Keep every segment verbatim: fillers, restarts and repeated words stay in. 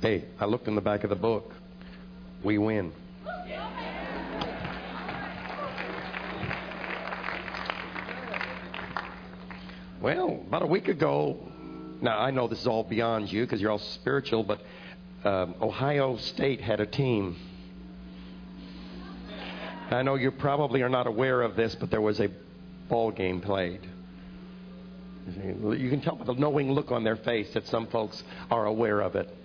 Hey, I looked in the back of the book. We win. Well, about a week ago, now I know this is all beyond you because you're all spiritual, but um, Ohio State had a team. I know you probably are not aware of this, but there was a ball game played. You can tell by the knowing look on their face that some folks are aware of it.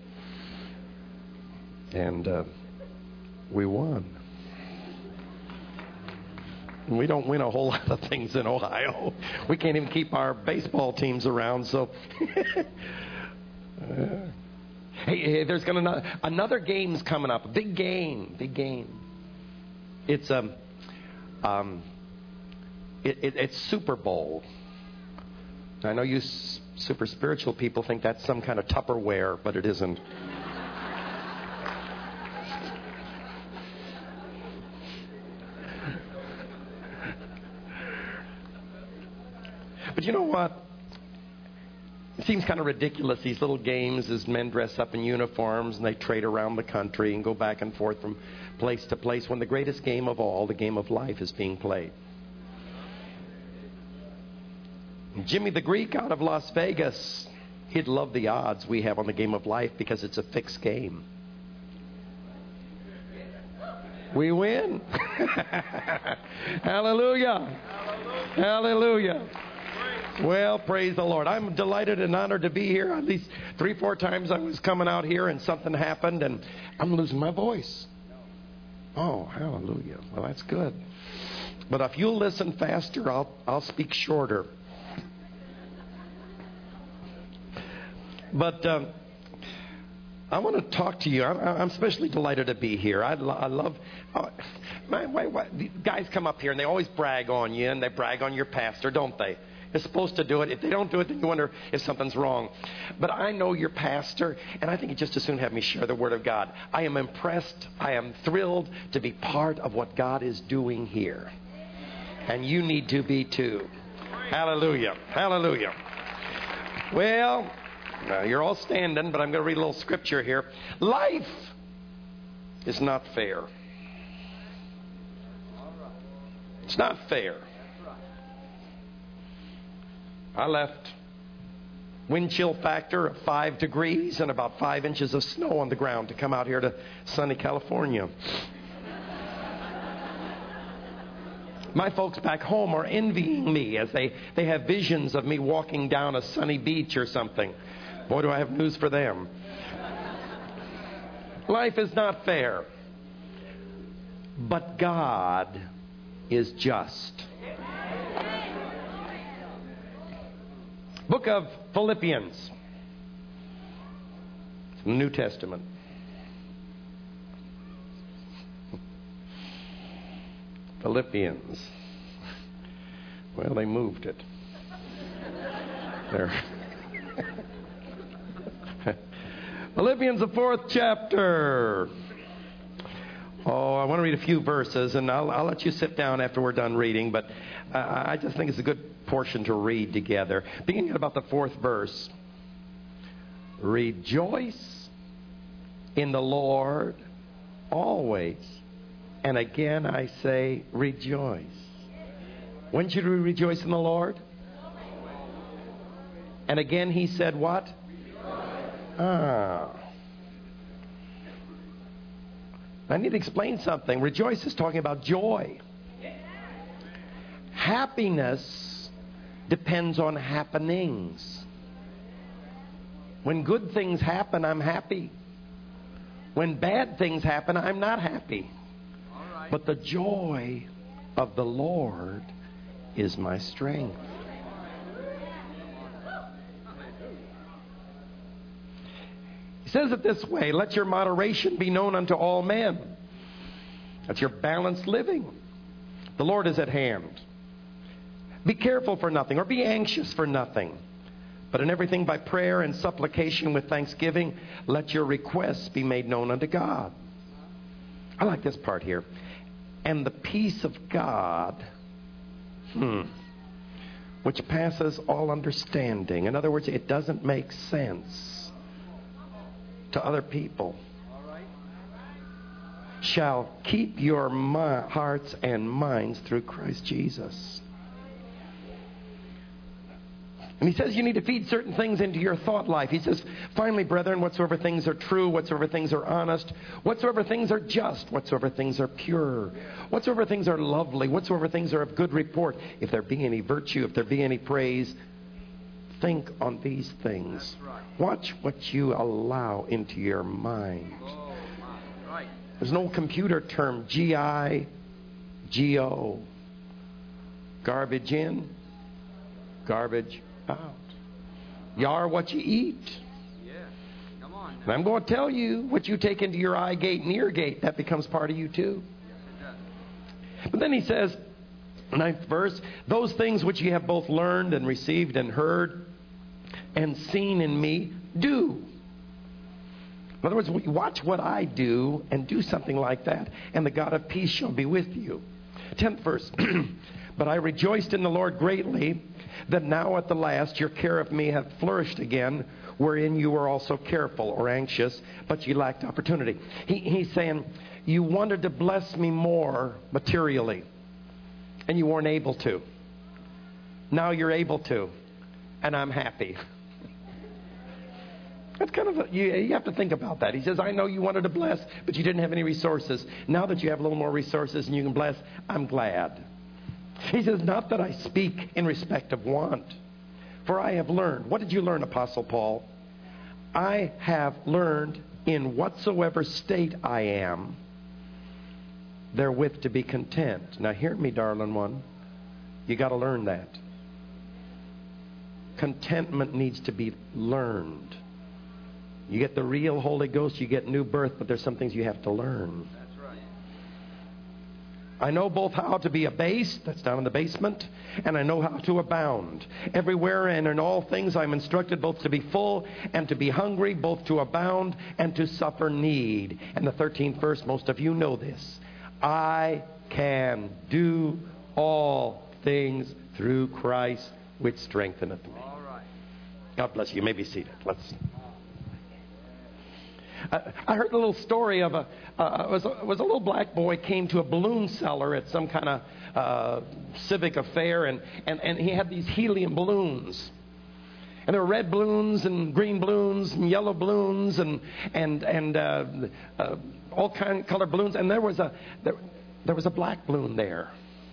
And uh, we won. We don't win a whole lot of things in Ohio. We can't even keep our baseball teams around. So, uh, hey, hey, there's going to another game's coming up. A big game, big game. It's um, um, it, it, it's Super Bowl. I know you s- super spiritual people think that's some kind of Tupperware, but it isn't. But you know what? It seems kind of ridiculous, these little games as men dress up in uniforms and they trade around the country and go back and forth from place to place when the greatest game of all, the game of life, is being played. Jimmy the Greek out of Las Vegas, he'd love the odds we have on the game of life because it's a fixed game. We win. Hallelujah. Hallelujah. Hallelujah. Well, praise the Lord. I'm delighted and honored to be here. At least three, four times I was coming out here and something happened and I'm losing my voice. Oh, hallelujah. Well, that's good. But if you'll listen faster, I'll I'll speak shorter. But um, I want to talk to you. I'm, I'm especially delighted to be here. I, lo- I love... Uh, my, my, my, the guys come up here and they always brag on you and they brag on your pastor, don't they? They're supposed to do it. If they don't do it, then you wonder if something's wrong. But I know your pastor, and I think you just as soon have me share the Word of God. I am impressed. I am thrilled to be part of what God is doing here. And you need to be too. Hallelujah. Hallelujah. Well, now you're all standing, but I'm going to read a little scripture here. Life is not fair. It's not fair. I left wind chill factor of five degrees and about five inches of snow on the ground to come out here to sunny California. My folks back home are envying me as they, they have visions of me walking down a sunny beach or something. Boy, do I have news for them. Life is not fair. But God is just. Book of Philippians, New Testament. Philippians. Well, they moved it. There. Philippians, the fourth chapter. Oh, I want to read a few verses, and I'll, I'll let you sit down after we're done reading, but uh, I just think it's a good portion to read together. Beginning at about the fourth verse. Rejoice in the Lord always. And again I say, rejoice. When should we rejoice in the Lord? And again he said what? Ah. I need to explain something. Rejoice is talking about joy. Happiness depends on happenings. When good things happen, I'm happy. When bad things happen, I'm not happy. But the joy of the Lord is my strength. He says it this way, let your moderation be known unto all men. That's your balanced living. The Lord is at hand. Be careful for nothing, or be anxious for nothing. But in everything by prayer and supplication with thanksgiving, let your requests be made known unto God. I like this part here. And the peace of God, hmm, which passes all understanding. In other words, it doesn't make sense. to other people shall keep your mi- hearts and minds through Christ Jesus. And he says you need to feed certain things into your thought life. He says, finally, brethren, whatsoever things are true, whatsoever things are honest, whatsoever things are just, whatsoever things are pure, whatsoever things are lovely, whatsoever things are of good report, if there be any virtue, if there be any praise, think on these things. Watch what you allow into your mind. There's an old computer term, G I G O. Garbage in, garbage out. You are what you eat. Yeah. Come on. And I'm going to tell you, what you take into your eye gate and ear gate, that becomes part of you too. Yes, it does. But then he says, ninth verse, those things which you have both learned and received and heard and seen in me, do. In other words, watch what I do and do something like that, and the God of peace shall be with you. Tenth verse, but I rejoiced in the Lord greatly that now at the last your care of me hath flourished again, wherein you were also careful or anxious, but you lacked opportunity. He, he's saying, you wanted to bless me more materially, and you weren't able to. Now you're able to, and I'm happy. That's kind of a, you, you have to think about that. He says, I know you wanted to bless, but you didn't have any resources. Now that you have a little more resources and you can bless, I'm glad. He says, not that I speak in respect of want, for I have learned. What did you learn, Apostle Paul? I have learned in whatsoever state I am, therewith to be content. Now hear me, darling one. You got to learn that. Contentment needs to be learned. You get the real Holy Ghost, you get new birth, but there's some things you have to learn. That's right. I know both how to be abased, that's down in the basement, and I know how to abound. Everywhere and in all things I'm instructed both to be full and to be hungry, both to abound and to suffer need. And the thirteenth verse, most of you know this. I can do all things through Christ which strengtheneth me. All right. God bless you. You may be seated. Let's see. Uh, I heard a little story of a, uh, it was a, it was a little black boy came to a balloon seller at some kind of uh, civic affair, and, and, and he had these helium balloons. And there were red balloons and green balloons and yellow balloons and and and uh, uh, all kind of color balloons. And there was a there, there was a black balloon there.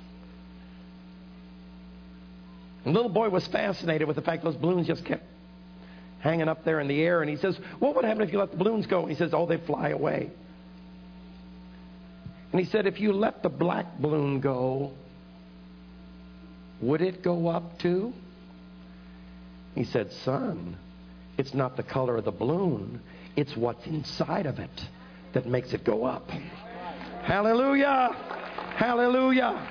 And the little boy was fascinated with the fact those balloons just kept hanging up there in the air. And he says, what would happen if you let the balloons go? And he says, oh, they fly away. And he said, if you let the black balloon go, would it go up too? He said, son, it's not the color of the balloon. It's what's inside of it that makes it go up. Hallelujah. Hallelujah.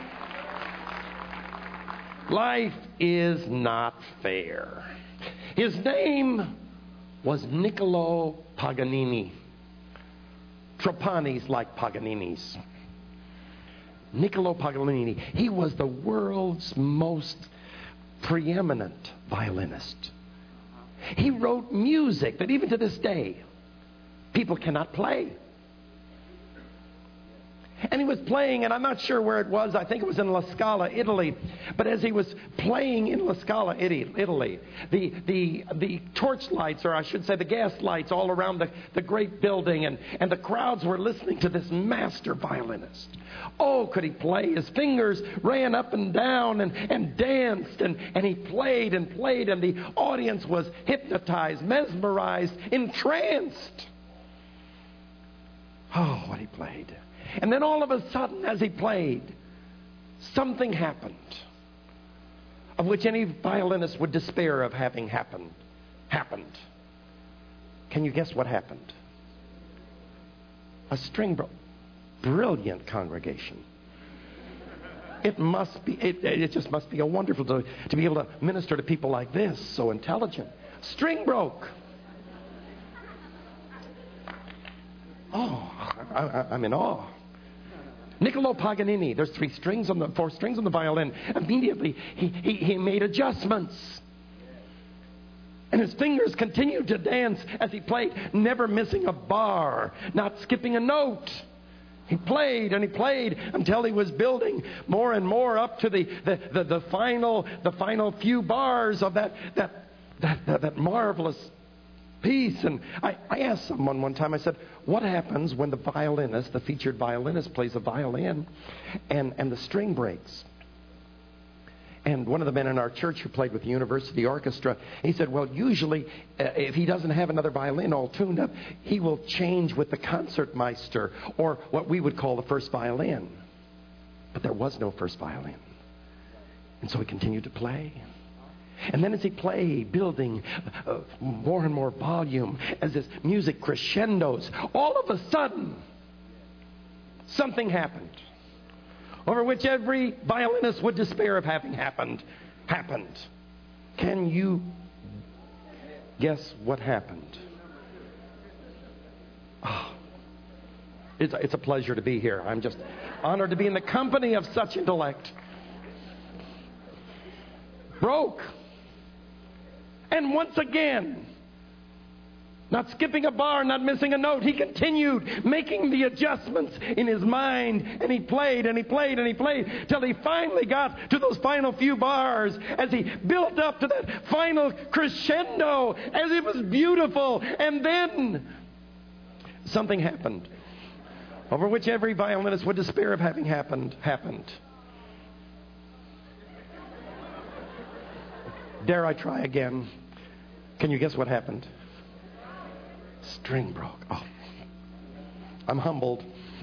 Life is not fair. His name was Niccolo Paganini. Trapani's like Paganini's. Niccolo Paganini. He was the world's most preeminent violinist. He wrote music that even to this day people cannot play. And he was playing, and I'm not sure where it was. I think it was in La Scala, Italy. But as he was playing in La Scala, Italy, the the the torch lights, or I should say the gas lights all around the, the great building, and, and the crowds were listening to this master violinist. Oh, could he play? His fingers ran up and down and, and danced, and, and he played and played, and the audience was hypnotized, mesmerized, entranced. Oh, what he played. And then all of a sudden, as he played, something happened of which any violinist would despair of having happened. Happened. Can you guess what happened? A string broke. Brilliant congregation. It must be, it, it just must be a wonderful to, to be able to minister to people like this, so intelligent. String broke. Oh, I, I, I'm in awe. Niccolo Paganini, there's three strings on the, four strings on the violin. Immediately, he, he, he made adjustments. And his fingers continued to dance as he played, never missing a bar, not skipping a note. He played and he played until he was building more and more up to the, the, the, the final the final few bars of that that that, that, that marvelous piece. And I, I asked someone one time, I said, what happens when the violinist, the featured violinist, plays a violin and, and the string breaks? And one of the men in our church who played with the university orchestra, he said, well, usually uh, if he doesn't have another violin all tuned up, he will change with the concertmeister, or what we would call the first violin. But there was no first violin. And so he continued to play. And then as he played, building uh, more and more volume, as his music crescendos, all of a sudden, something happened, over which every violinist would despair of having happened, happened. Can you guess what happened? Oh, it's, it's a pleasure to be here. I'm just honored to be in the company of such intellect. Broke. And once again, not skipping a bar, not missing a note, he continued making the adjustments in his mind. And he played and he played and he played till he finally got to those final few bars, as he built up to that final crescendo, as it was beautiful. And then something happened, over which every violinist would despair of having happened, happened. Dare I try again? Can you guess what happened? String broke. Oh, I'm humbled.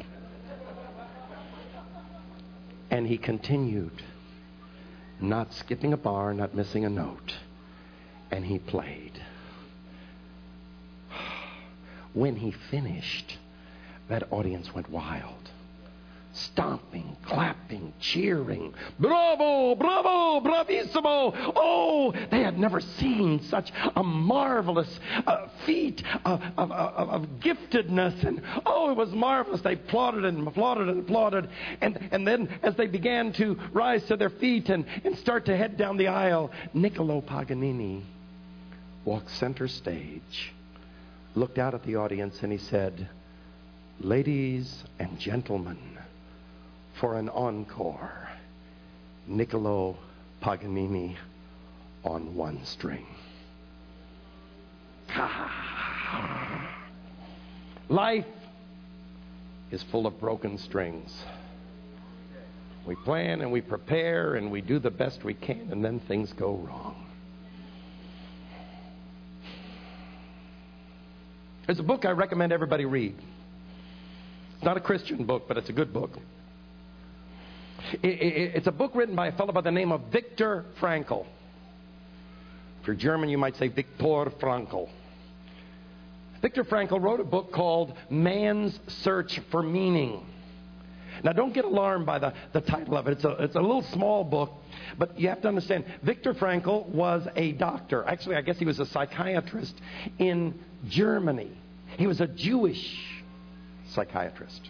And he continued, not skipping a bar, not missing a note. And he played. When he finished, that audience went wild. Stomping, clapping, cheering. Bravo, bravo, bravissimo. Oh, they had never seen such a marvelous uh, feat of, of, of, of giftedness. And oh, it was marvelous. They applauded and applauded and applauded. And, and then as they began to rise to their feet and, and start to head down the aisle, Niccolo Paganini walked center stage, looked out at the audience, and he said, ladies and gentlemen, for an encore, Niccolo Paganini on one string. Life is full of broken strings. We plan and we prepare and we do the best we can, and then things go wrong. There's a book I recommend everybody read. It's not a Christian book, but it's a good book. It's a book written by a fellow by the name of Viktor Frankl. If you're German, you might say Viktor Frankl. Viktor Frankl wrote a book called Man's Search for Meaning. Now, don't get alarmed by the, the title of it. It's a, it's a little small book, but you have to understand, Viktor Frankl was a doctor. Actually, I guess he was a psychiatrist in Germany. He was a Jewish psychiatrist.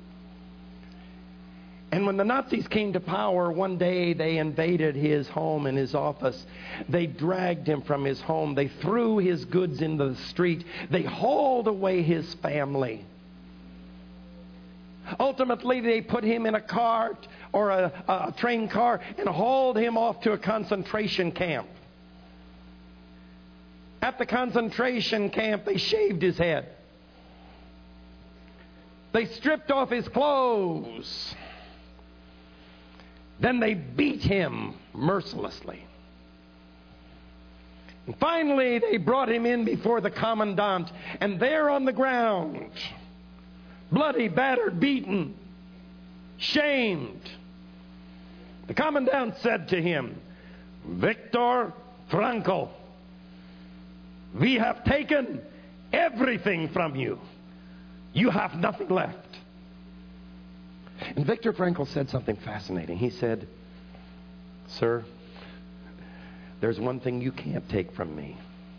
And when the Nazis came to power, one day they invaded his home and his office. They dragged him from his home. They threw his goods into the street. They hauled away his family. Ultimately, they put him in a cart or a, a train car and hauled him off to a concentration camp. At the concentration camp, they shaved his head. They stripped off his clothes. Then they beat him mercilessly. And finally, they brought him in before the commandant. And there on the ground, bloody, battered, beaten, shamed, the commandant said to him, Viktor Frankl, we have taken everything from you. You have nothing left. And Viktor Frankl said something fascinating. He said, sir, there's one thing you can't take from me.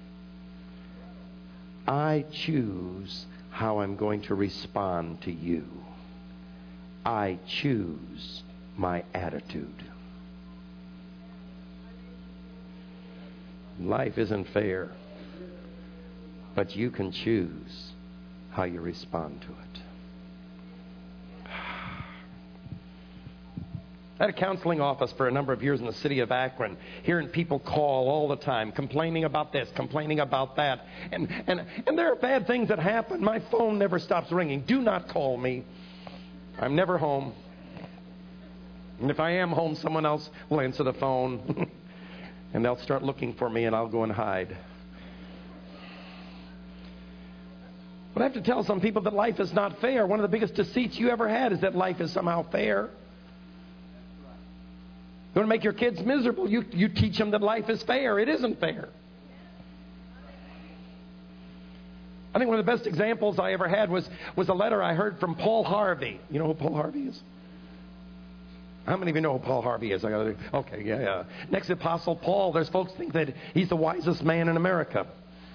I choose how I'm going to respond to you. I choose my attitude. Life isn't fair. But you can choose how you respond to it. I had a counseling office for a number of years in the city of Akron, hearing people call all the time, complaining about this, complaining about that. And, and, and there are bad things that happen. My phone never stops ringing. Do not call me. I'm never home. And if I am home, someone else will answer the phone. And they'll start looking for me, and I'll go and hide. But I have to tell some people that life is not fair. One of the biggest deceits you ever had is that life is somehow fair. You want to make your kids miserable, you, you teach them that life is fair. It isn't fair. I think one of the best examples I ever had was, was a letter I heard from Paul Harvey. You know who Paul Harvey is? How many of you know who Paul Harvey is? I gotta, okay, yeah, yeah. Next to Apostle Paul, there's folks who think that he's the wisest man in America.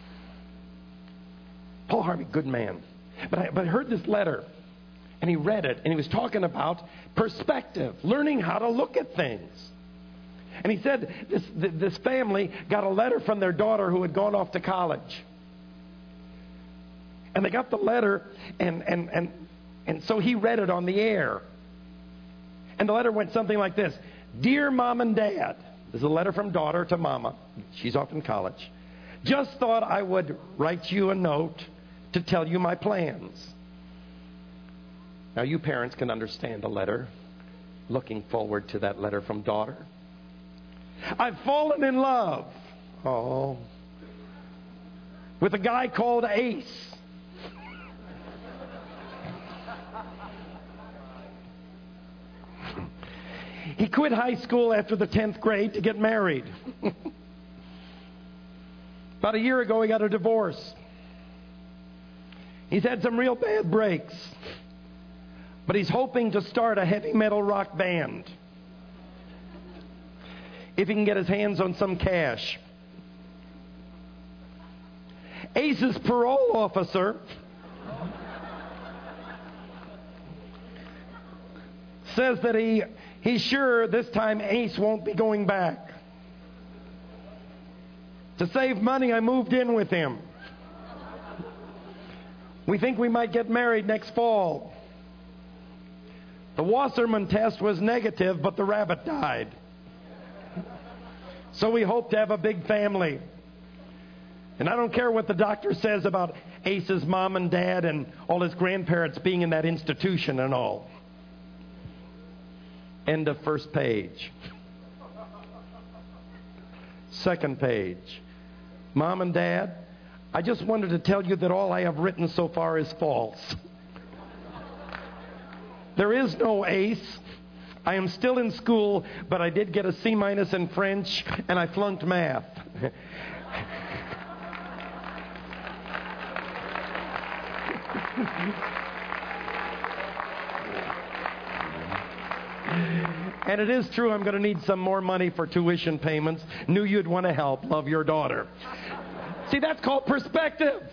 Paul Harvey, good man. But I, but I heard this letter, and he read it, and he was talking about perspective, learning how to look at things. And he said this, this family got a letter from their daughter who had gone off to college. And they got the letter, and, and, and, and so he read it on the air. And the letter went something like this. Dear Mom and Dad, this is a letter from daughter to Mama. She's off in college. Just thought I would write you a note to tell you my plans. Now, you parents can understand a letter. Looking forward to that letter from daughter. I've fallen in love. Oh. With a guy called Ace. He quit high school after the tenth grade to get married. About a year ago, he got a divorce. He's had some real bad breaks. But he's hoping to start a heavy metal rock band. If he can get his hands on some cash. Ace's parole officer says that he he's sure this time Ace won't be going back. To save money, I moved in with him. We think we might get married next fall. The Wasserman test was negative, but the rabbit died. So we hope to have a big family. And I don't care what the doctor says about Ace's mom and dad and all his grandparents being in that institution and all. End of first page. Second page. Mom and Dad, I just wanted to tell you that all I have written so far is false. There is no Ace. I am still in school, but I did get a C minus in French, and I flunked math. And it is true I'm going to need some more money for tuition payments. Knew you'd want to help. Love, your daughter. See, that's called perspective.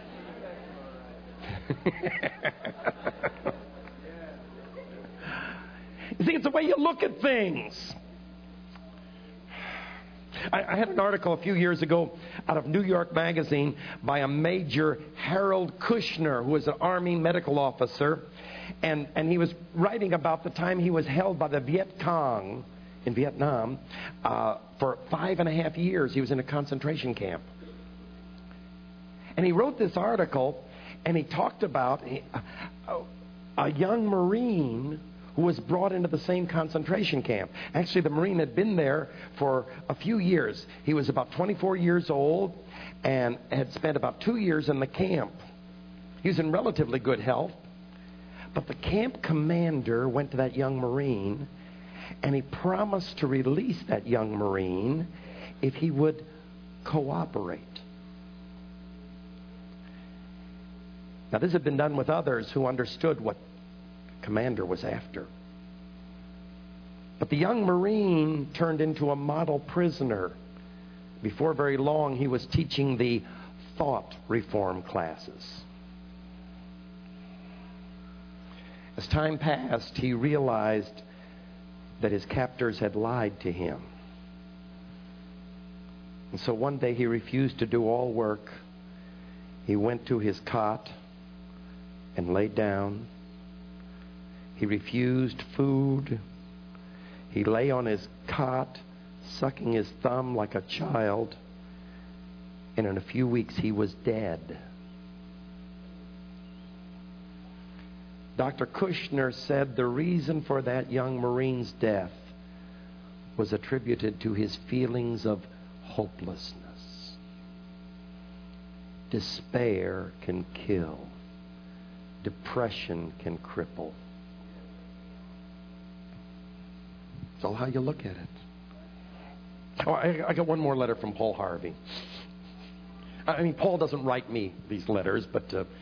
You see, it's the way you look at things. I, I had an article a few years ago out of New York Magazine by a Major Harold Kushner, who was an Army medical officer. And, and he was writing about the time he was held by the Viet Cong in Vietnam uh, for five and a half years. He was in a concentration camp. And he wrote this article, and he talked about a, a young Marine who was brought into the same concentration camp. Actually, the Marine had been there for a few years. He was about twenty-four years old and had spent about two years in the camp. He was in relatively good health. But the camp commander went to that young Marine, and he promised to release that young Marine if he would cooperate. Now, this had been done with others who understood what the commander was after. But the young Marine turned into a model prisoner. Before very long, he was teaching the thought reform classes. As time passed, he realized that his captors had lied to him. And so one day he refused to do all work. He went to his cot and laid down. He refused food. He lay on his cot, sucking his thumb like a child. And in a few weeks, he was dead. Doctor Kushner said the reason for that young Marine's death was attributed to his feelings of hopelessness. Despair can kill. Depression can cripple. It's all how you look at it. Oh, I, I got one more letter from Paul Harvey. I mean, Paul doesn't write me these letters, but uh,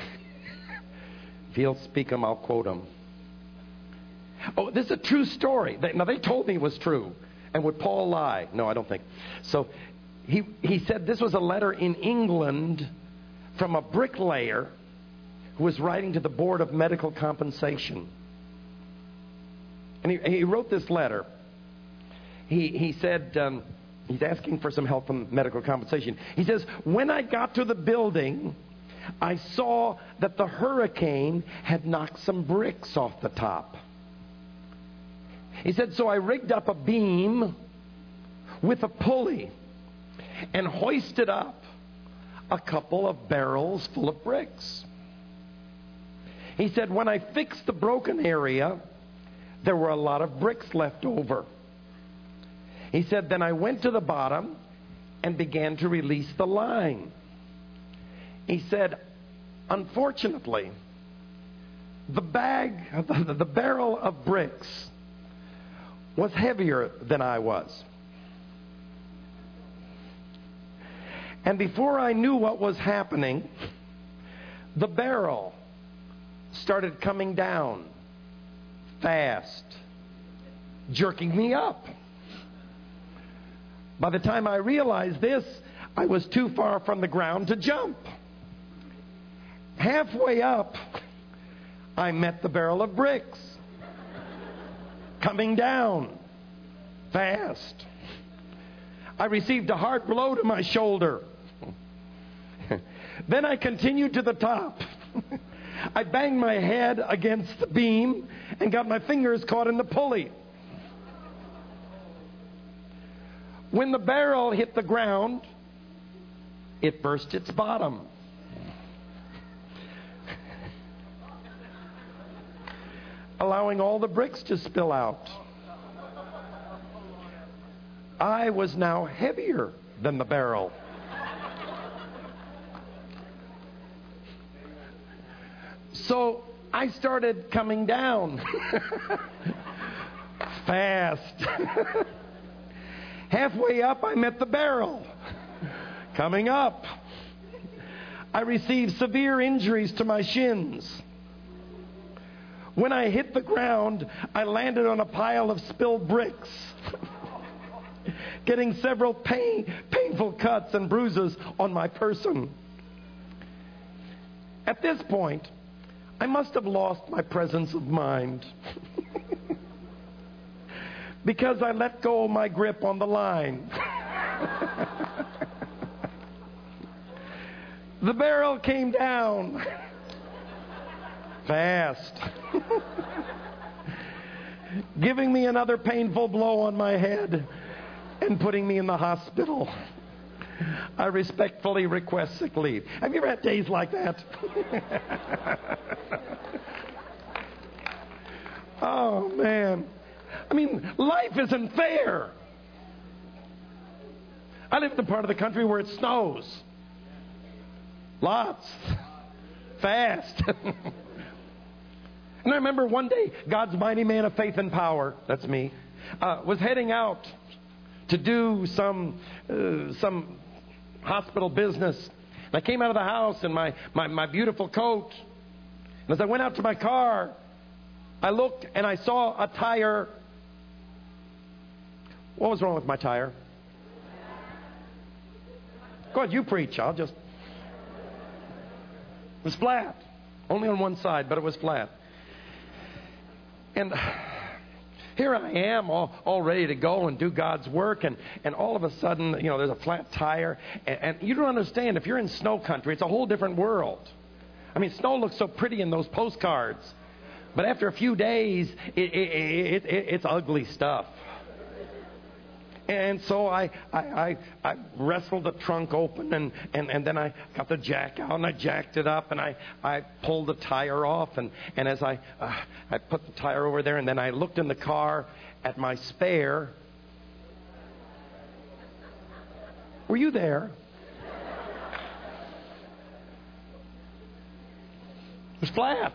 if he'll speak them, I'll quote them. Oh, this is a true story. They, now, they told me it was true. And would Paul lie? No, I don't think. So he, he said this was a letter in England from a bricklayer who was writing to the Board of Medical Compensation. And he, he wrote this letter. He, he said, um, he's asking for some help from medical compensation. He says, when I got to the building, I saw that the hurricane had knocked some bricks off the top. He said, so I rigged up a beam with a pulley and hoisted up a couple of barrels full of bricks. He said, when I fixed the broken area, there were a lot of bricks left over. He said, then I went to the bottom and began to release the line. He said, unfortunately, the bag, the, the barrel of bricks was heavier than I was. And before I knew what was happening, the barrel started coming down fast, jerking me up. By the time I realized this, I was too far from the ground to jump. Halfway up, I met the barrel of bricks coming down fast. I received a hard blow to my shoulder. Then I continued to the top. I banged my head against the beam and got my fingers caught in the pulley. When the barrel hit the ground, it burst its bottom. Allowing all the bricks to spill out. I was now heavier than the barrel. So I started coming down fast. Halfway up, I met the barrel. Coming up, I received severe injuries to my shins. When I hit the ground, I landed on a pile of spilled bricks, getting several pain, painful cuts and bruises on my person. At this point, I must have lost my presence of mind because I let go of my grip on the line. The barrel came down fast, giving me another painful blow on my head and putting me in the hospital. I respectfully request sick leave. Have you ever had days like that? Oh, man. I mean, life isn't fair. I live in the part of the country where it snows. Lots. Fast. And I remember one day, God's mighty man of faith and power, that's me, uh, was heading out to do some uh, some hospital business. And I came out of the house in my, my, my beautiful coat. And as I went out to my car, I looked and I saw a tire. What was wrong with my tire? Go ahead, you preach. I'll just... It was flat. Only on one side, but it was flat. And here I am all, all ready to go and do God's work. And, and all of a sudden, you know, there's a flat tire. And, and you don't understand, if you're in snow country, it's a whole different world. I mean, snow looks so pretty in those postcards. But after a few days, it, it, it, it, it's ugly stuff. And so I, I, I, I wrestled the trunk open, and, and, and then I got the jack out, and I jacked it up, and I, I pulled the tire off. And, and as I, uh, I put the tire over there, and then I looked in the car at my spare. Were you there? It was flat.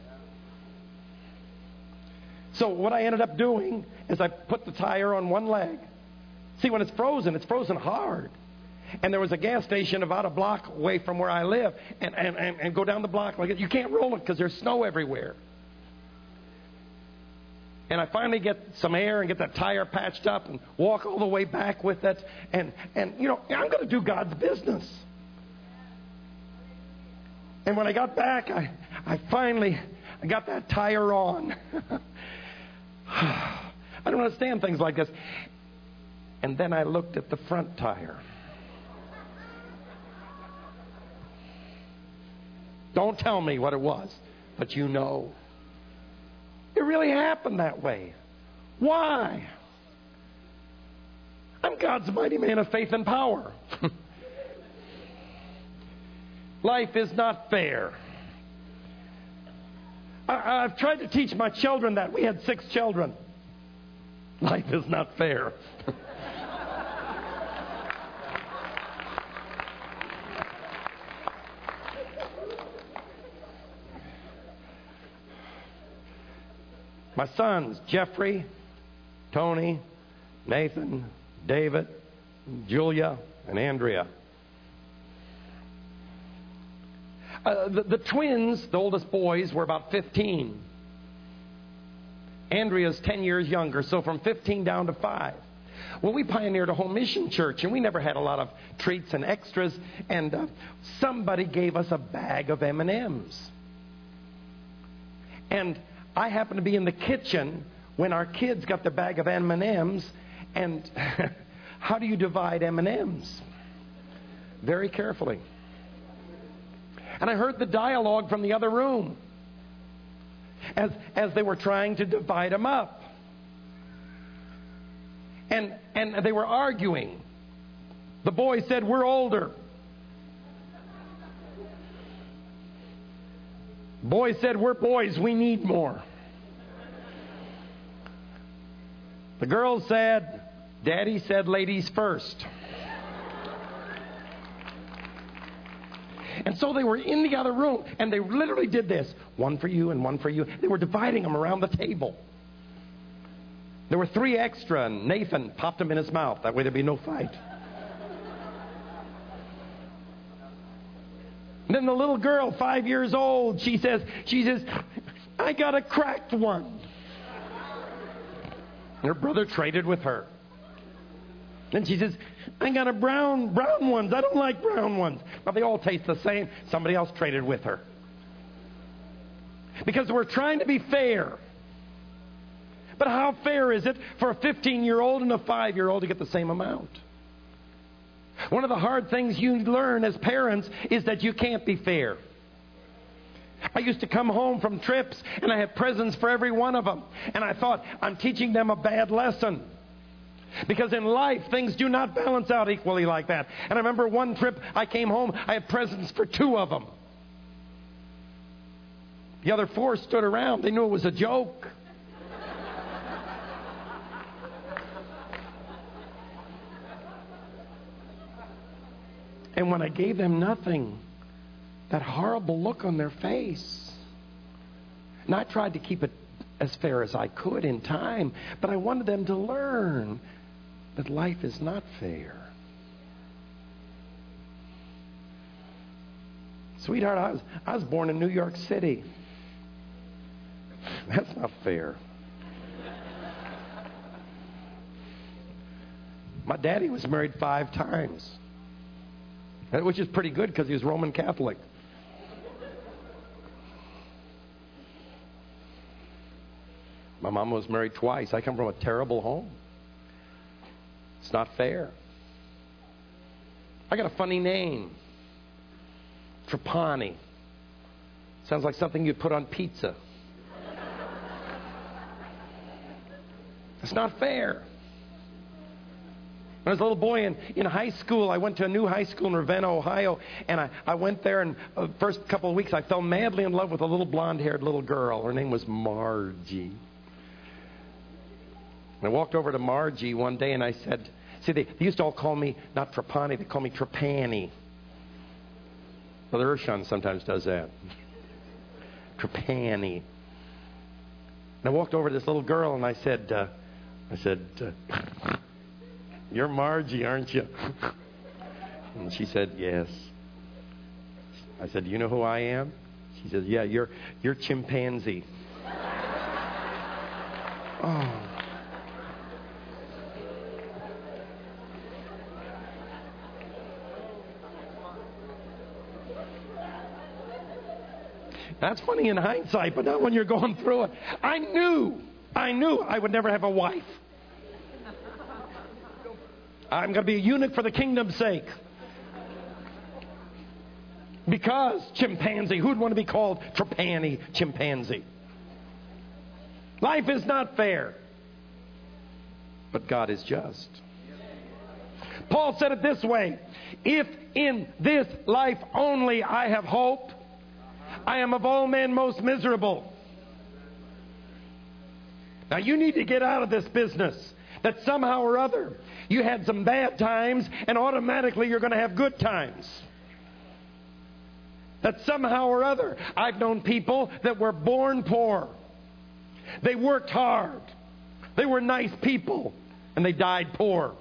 So what I ended up doing is I put the tire on one leg. See, when it's frozen, it's frozen hard. And there was a gas station about a block away from where I live. And, and, and, and go down the block like it. You can't roll it because there's snow everywhere. And I finally get some air and get that tire patched up and walk all the way back with it. And, and you know, I'm going to do God's business. And when I got back, I, I finally I got that tire on. I don't understand things like this. And then I looked at the front tire. Don't tell me what it was, but you know. It really happened that way. Why? I'm God's mighty man of faith and power. Life is not fair. I, I've tried to teach my children that. We had six children. Life is not fair. My sons, Jeffrey, Tony, Nathan, David, Julia, and Andrea. Uh, the, the twins, the oldest boys, were about fifteen. Andrea's ten years younger, so from fifteen down to five. Well, we pioneered a home mission church, and we never had a lot of treats and extras. And uh, somebody gave us a bag of M and M's. And I happened to be in the kitchen when our kids got their bag of M and M's. And how do you divide M and M's? Very carefully. And I heard the dialogue from the other room as, as they were trying to divide them up. And, and they were arguing. The boy said, "We're older." Boy said, "We're boys, we need more." The girl said, "Daddy said ladies first." And so they were in the other room, and they literally did this. One for you and one for you. They were dividing them around the table. There were three extra, and Nathan popped them in his mouth. That way there'd be no fight. And then the little girl, five years old, she says, she says, "I got a cracked one." And her brother traded with her. Then she says, "I got a brown, brown ones. I don't like brown ones." But they all taste the same. Somebody else traded with her. Because we're trying to be fair. But how fair is it for a fifteen-year-old and a five-year-old to get the same amount? One of the hard things you learn as parents is that you can't be fair. I used to come home from trips, and I had presents for every one of them. And I thought, I'm teaching them a bad lesson. Because in life, things do not balance out equally like that. And I remember one trip I came home, I had presents for two of them. The other four stood around. They knew it was a joke. And when I gave them nothing, that horrible look on their face. And I tried to keep it as fair as I could in time, but I wanted them to learn that life is not fair. Sweetheart, I was, I was born in New York City. That's not fair. My daddy was married five times, which is pretty good because he was Roman Catholic. My mom was married twice. I come from a terrible home. It's not fair. I got a funny name. Trapani. Sounds like something you'd put on pizza. It's not fair. When I was a little boy in, in high school, I went to a new high school in Ravenna, Ohio, and I, I went there, and the first couple of weeks I fell madly in love with a little blonde-haired little girl. Her name was Margie. And I walked over to Margie one day, and I said, see, they, they used to all call me, not Trapani, they call me Trapani. Brother Urshan sometimes does that. Trapani. And I walked over to this little girl, and I said, uh, I said, uh, you're Margie, aren't you? And she said, yes. I said, do you know who I am? She said, yeah, you're you're chimpanzee. Oh. That's funny in hindsight, but not when you're going through it. I knew, I knew I would never have a wife. I'm going to be a eunuch for the kingdom's sake. Because chimpanzee, who'd want to be called Trapani chimpanzee? Life is not fair. But God is just. Paul said it this way, if in this life only I have hope, I am of all men most miserable. Now you need to get out of this business that somehow or other you had some bad times and automatically you're going to have good times. That somehow or other, I've known people that were born poor. They worked hard. They were nice people and they died poor.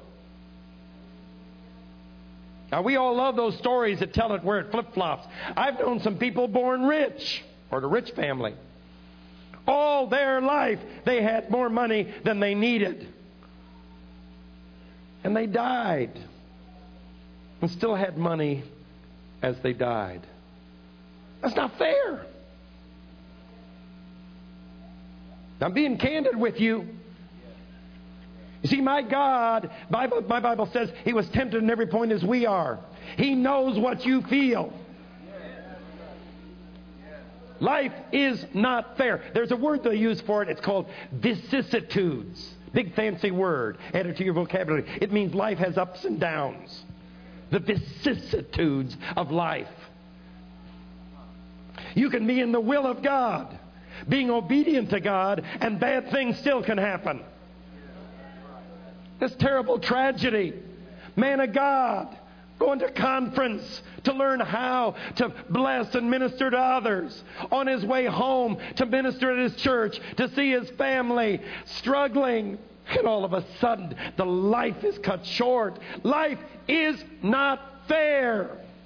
Now, we all love those stories that tell it where it flip-flops. I've known some people born rich, or the rich family. All their life, they had more money than they needed. And they died. And still had money as they died. That's not fair. I'm being candid with you. You see, my God, Bible, my Bible says He was tempted in every point as we are. He knows what you feel. Life is not fair. There's a word they use for it. It's called vicissitudes. Big fancy word. Add it to your vocabulary. It means life has ups and downs. The vicissitudes of life. You can be in the will of God, being obedient to God, and bad things still can happen. This terrible tragedy. Man of God going to conference to learn how to bless and minister to others. On his way home to minister at his church, to see his family struggling. And all of a sudden, the life is cut short. Life is not fair.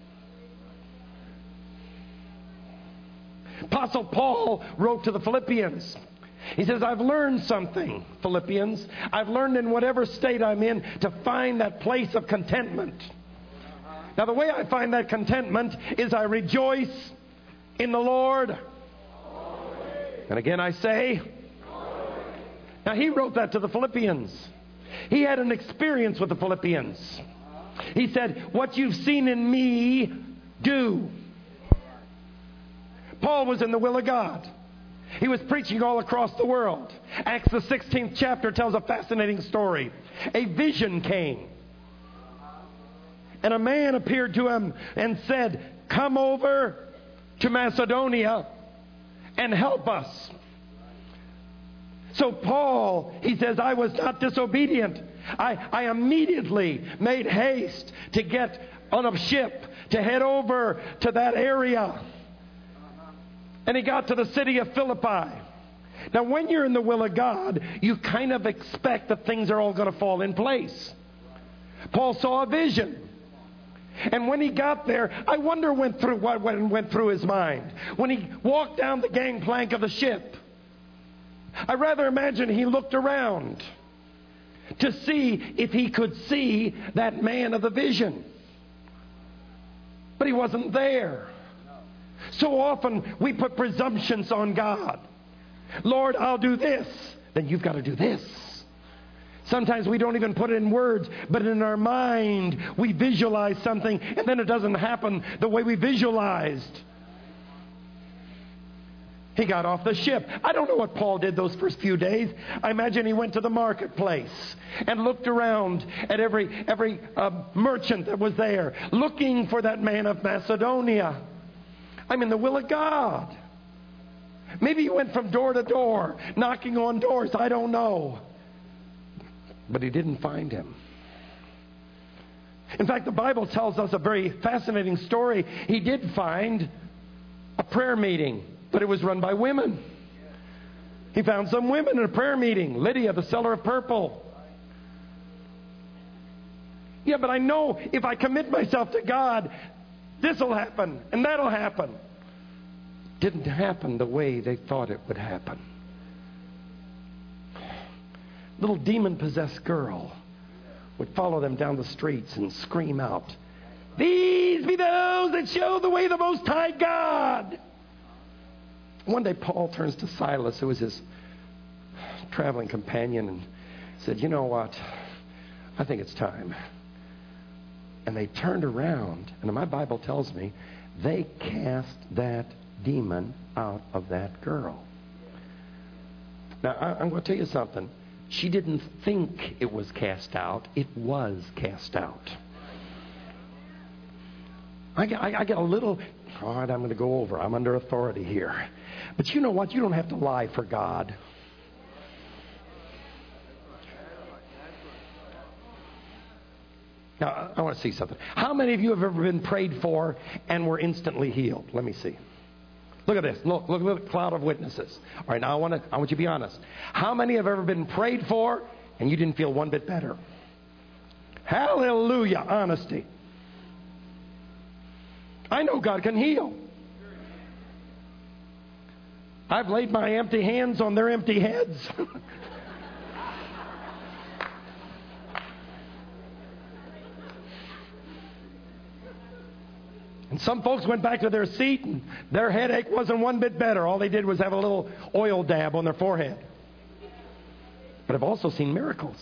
Apostle Paul wrote to the Philippians. He says, I've learned something, Philippians. I've learned in whatever state I'm in to find that place of contentment. Now, the way I find that contentment is I rejoice in the Lord. And again I say, now he wrote that to the Philippians. He had an experience with the Philippians. He said, what you've seen in me, do. Paul was in the will of God. He was preaching all across the world. Acts the sixteenth chapter tells a fascinating story. A vision came. And a man appeared to him and said, come over to Macedonia and help us. So Paul, he says, I was not disobedient. I, I immediately made haste to get on a ship to head over to that area. And he got to the city of Philippi. Now, when you're in the will of God, you kind of expect that things are all going to fall in place. Paul saw a vision. And when he got there, I wonder went through what went, went through his mind. When he walked down the gangplank of the ship, I rather imagine he looked around to see if he could see that man of the vision. But he wasn't there. So often we put presumptions on God. Lord, I'll do this, then you've got to do this. Sometimes we don't even put it in words, but in our mind we visualize something, and then it doesn't happen the way we visualized. He got off the ship. I don't know what Paul did those first few days. I imagine he went to the marketplace and looked around at every every uh, merchant that was there, looking for that man of Macedonia. I'm in the will of God. Maybe he went from door to door, knocking on doors. I don't know. But he didn't find him. In fact, the Bible tells us a very fascinating story. He did find a prayer meeting, but it was run by women. He found some women in a prayer meeting. Lydia, the seller of purple. Yeah, but I know if I commit myself to God, this will happen and that'll happen. Didn't happen the way they thought it would happen. Little demon-possessed girl would follow them down the streets and scream out, "These be those that show the way of the Most High God." One day Paul turns to Silas, who was his traveling companion, and said, "You know what? I think it's time." And they turned around, and my Bible tells me they cast that demon out of that girl. Now, I, I'm going to tell you something. She didn't think it was cast out. It was cast out. I get, I, I get a little, all right, I'm going to go over. I'm under authority here. But you know what? You don't have to lie for God. Now, I want to see something. How many of you have ever been prayed for and were instantly healed? Let me see. Look at this. Look, look at the cloud of witnesses. All right, now I want to I want you to be honest. How many have ever been prayed for and you didn't feel one bit better? Hallelujah. Honesty. I know God can heal. I've laid my empty hands on their empty heads. And some folks went back to their seat and their headache wasn't one bit better. All they did was have a little oil dab on their forehead. But I've also seen miracles.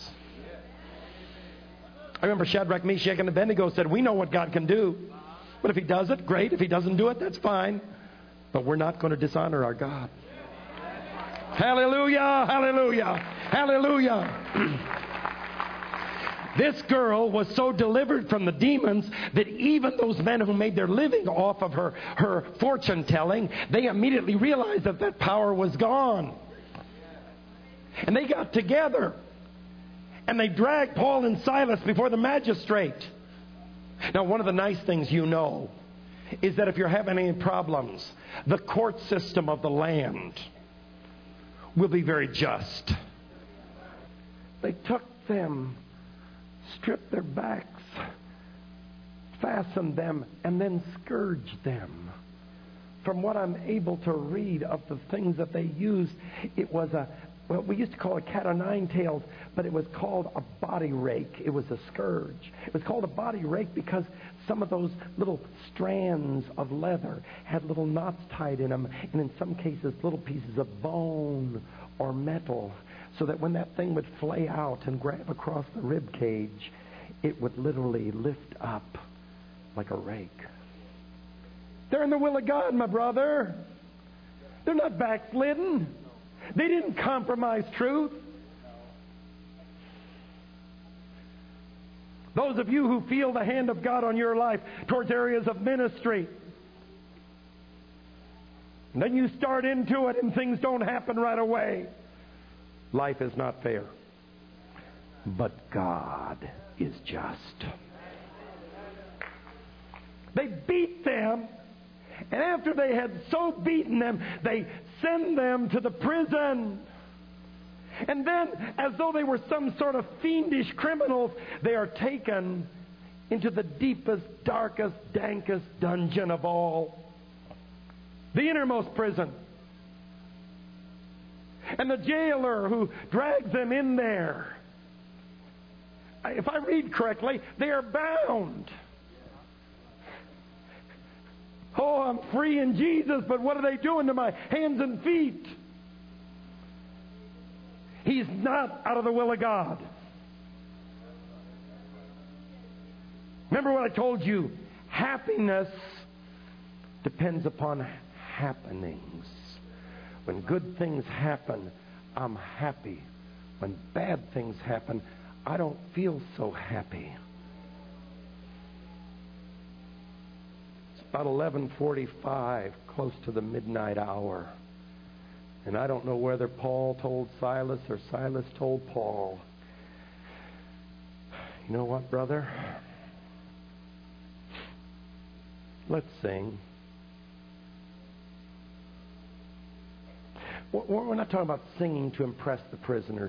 I remember Shadrach, Meshach, and Abednego said, "We know what God can do. But if He does it, great. If He doesn't do it, that's fine. But we're not going to dishonor our God." Hallelujah, hallelujah, hallelujah. This girl was so delivered from the demons that even those men who made their living off of her, her fortune telling, they immediately realized that that power was gone. And they got together and they dragged Paul and Silas before the magistrate. Now, one of the nice things you know is that if you're having any problems, the court system of the land will be very just. They took them, stripped their backs, fastened them, and then scourged them. From what I'm able to read of the things that they used, it was a, well, we used to call it cat o' nine tails, but it was called a body rake. It was a scourge. It was called a body rake because some of those little strands of leather had little knots tied in them, and in some cases little pieces of bone or metal, so that when that thing would flay out and grab across the rib cage, it would literally lift up like a rake. They're in the will of God, my brother. They're not backslidden. They didn't compromise truth. Those of you who feel the hand of God on your life towards areas of ministry, and then you start into it and things don't happen right away. Life is not fair. But God is just. They beat them, and after they had so beaten them, they send them to the prison. And then, as though they were some sort of fiendish criminals, they are taken into the deepest, darkest, dankest dungeon of all, the innermost prison. And the jailer who drags them in there, if I read correctly, they are bound. Oh, I'm free in Jesus, but what are they doing to my hands and feet? He's not out of the will of God. Remember what I told you? Happiness depends upon happenings. When good things happen, I'm happy. When bad things happen, I don't feel so happy. It's about eleven forty-five, close to the midnight hour. And I don't know whether Paul told Silas or Silas told Paul. You know what, brother? Let's sing. We're not talking about singing to impress the prisoners.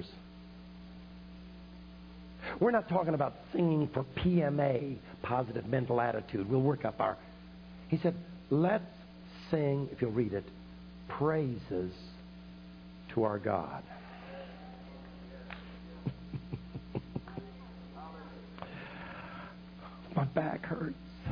We're not talking about singing for P M A, positive mental attitude. We'll work up our... He said, let's sing, if you'll read it, praises to our God. My back hurts.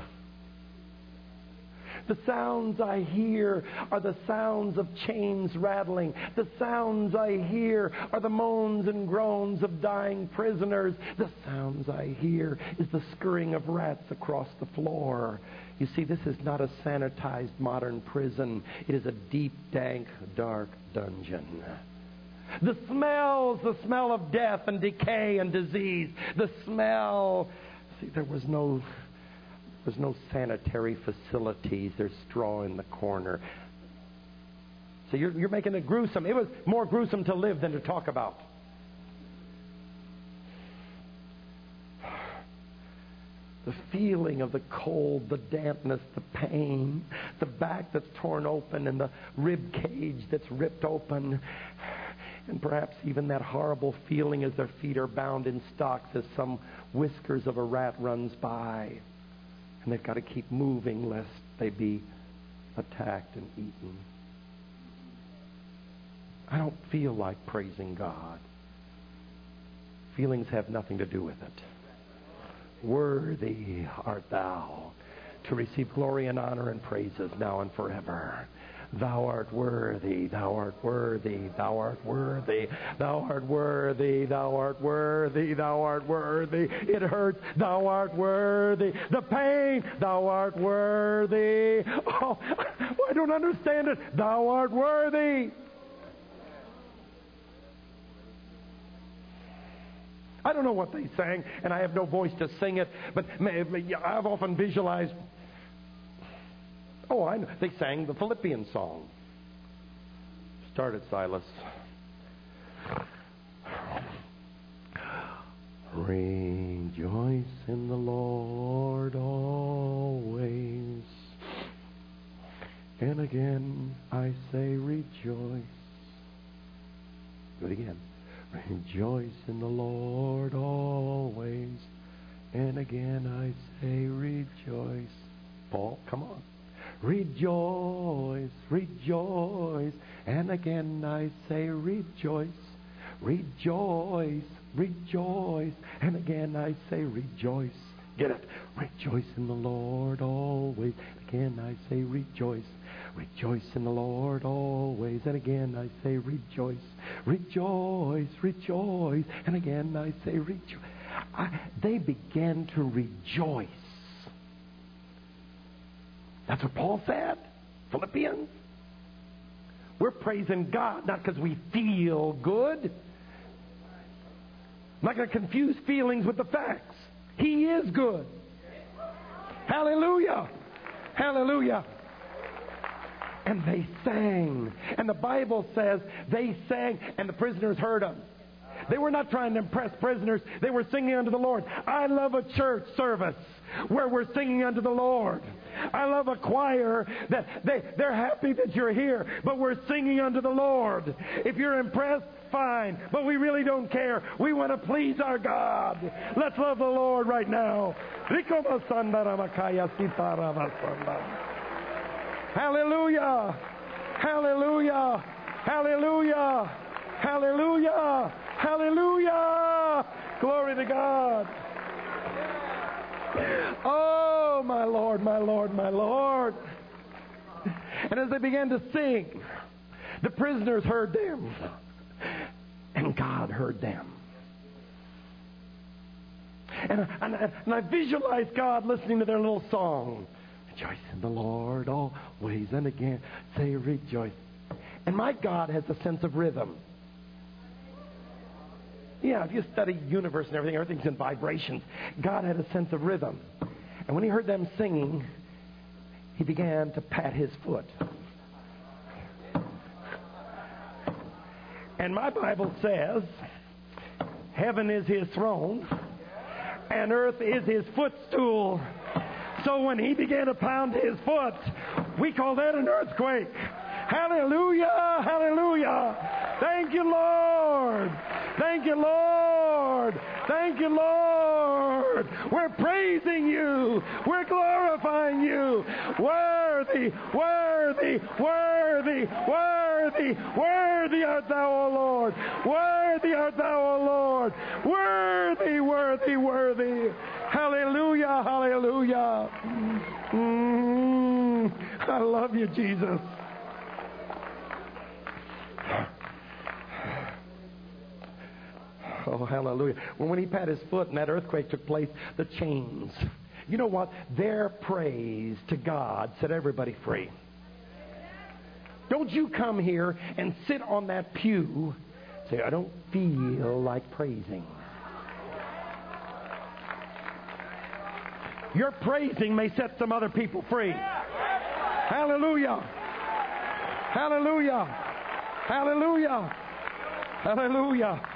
The sounds I hear are the sounds of chains rattling. The sounds I hear are the moans and groans of dying prisoners. The sounds I hear is the scurrying of rats across the floor. You see, this is not a sanitized modern prison. It is a deep, dank, dark dungeon. The smells, the smell of death and decay and disease. The smell... See, there was no... There's no sanitary facilities. There's straw in the corner. So you're, you're making it gruesome. It was more gruesome to live than to talk about. The feeling of the cold, the dampness, the pain, the back that's torn open and the rib cage that's ripped open. And perhaps even that horrible feeling as their feet are bound in stocks as some whiskers of a rat runs by. And they've got to keep moving lest they be attacked and eaten. I don't feel like praising God. Feelings have nothing to do with it. Worthy art thou to receive glory and honor and praises now and forever. Thou art worthy, thou art worthy, thou art worthy, thou art worthy, thou art worthy, thou art worthy. It hurts, thou art worthy. The pain, thou art worthy. Oh, I don't understand it. Thou art worthy. I don't know what they sang, and I have no voice to sing it, but I've often visualized... Oh, I know. They sang the Philippians song. Start it, Silas. Rejoice in the Lord always. And again I say rejoice. Do it again. Rejoice in the Lord always. And again I say rejoice. Paul, come on. Rejoice, rejoice. And again I say rejoice. Rejoice, rejoice. And again I say rejoice. Get it? Rejoice in the Lord always. Again I say rejoice. Rejoice in the Lord always. And again I say rejoice. Rejoice, rejoice. And again I say rejoice. I, they began to rejoice. That's what Paul said. Philippians. We're praising God not because we feel good. I'm not going to confuse feelings with the facts. He is good. Hallelujah. Hallelujah. And they sang. And the Bible says they sang and the prisoners heard them. They were not trying to impress prisoners. They were singing unto the Lord. I love a church service where we're singing unto the Lord. I love a choir that they, they're happy that you're here, but we're singing unto the Lord. If you're impressed, fine, but we really don't care. We want to please our God. Let's love the Lord right now. Hallelujah! Hallelujah! Hallelujah! Hallelujah! Hallelujah! Glory to God! Oh, my Lord, my Lord, my Lord. And as they began to sing, the prisoners heard them. And And God heard them. And I, and, I, and I visualize God listening to their little song. Rejoice in the Lord always and again. Say rejoice. And my God has a sense of rhythm. Yeah, if you study universe and everything, everything's in vibrations. God had a sense of rhythm. And when he heard them singing, he began to pat his foot. And my Bible says, heaven is his throne, and earth is his footstool. So when he began to pound his foot, we call that an earthquake. Hallelujah, hallelujah. Thank you, Lord. Thank you, Lord. Thank you, Lord. We're praising you. We're glorifying you. Worthy, worthy, worthy, worthy, worthy art thou, O Lord. Worthy art thou, O Lord. Worthy, worthy, worthy. Hallelujah, hallelujah. Mm, I love you, Jesus. Oh, hallelujah. Well, when he pat his foot and that earthquake took place, the chains. You know what? Their praise to God set everybody free. Don't you come here and sit on that pew and say, I don't feel like praising. Your praising may set some other people free. Hallelujah. Hallelujah. Hallelujah. Hallelujah.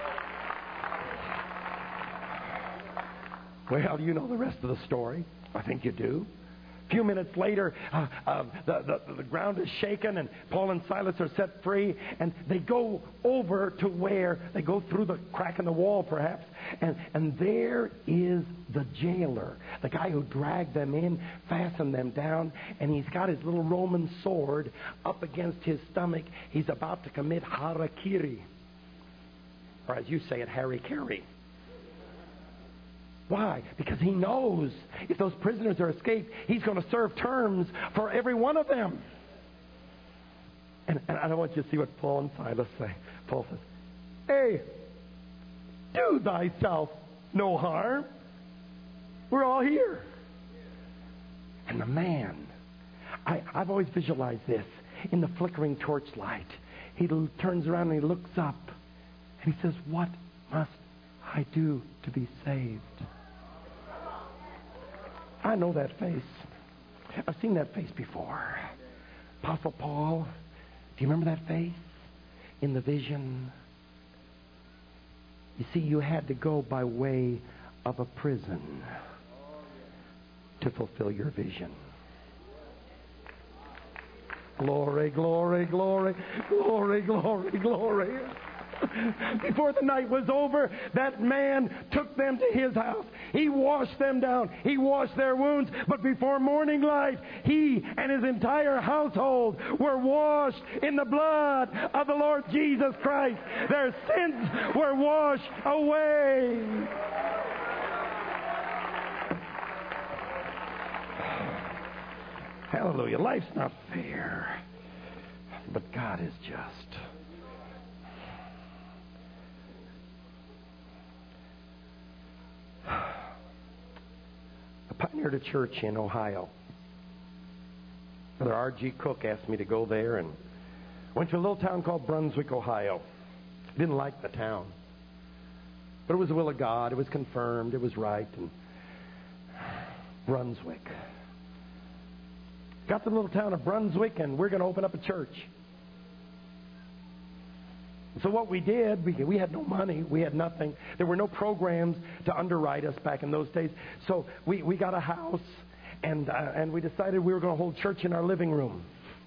Well, you know the rest of the story. I think you do. A few minutes later, uh, uh, the, the, the ground is shaken, and Paul and Silas are set free, and they go over to where, they go through the crack in the wall, perhaps, and, and there is the jailer, the guy who dragged them in, fastened them down, and he's got his little Roman sword up against his stomach. He's about to commit harakiri, or as you say it, harikari. Why? Because he knows if those prisoners are escaped, he's going to serve terms for every one of them. And, and I want you to see what Paul and Silas say. Paul says, hey, do thyself no harm. We're all here. And the man, I, I've always visualized this in the flickering torchlight. He l- turns around and he looks up and he says, what must I do to be saved? I know that face. I've seen that face before. Apostle Paul, do you remember that face in the vision? You see, you had to go by way of a prison to fulfill your vision. Glory, glory, glory, glory, glory, glory. Before the night was over, that man took them to his house. He washed them down. He washed their wounds. But before morning light, he and his entire household were washed in the blood of the Lord Jesus Christ. Their sins were washed away. Hallelujah. Life's not fair, but God is just. I pioneered a church in Ohio. Brother R G Cook asked me to go there, and went to a little town called Brunswick, Ohio. Didn't like the town, but it was the will of God. It was confirmed. It was right. And Brunswick. Got to the little town of Brunswick, and we're going to open up a church. So what we did, we, we had no money. We had nothing. There were no programs to underwrite us back in those days. So we, we got a house, and uh, and we decided we were going to hold church in our living room.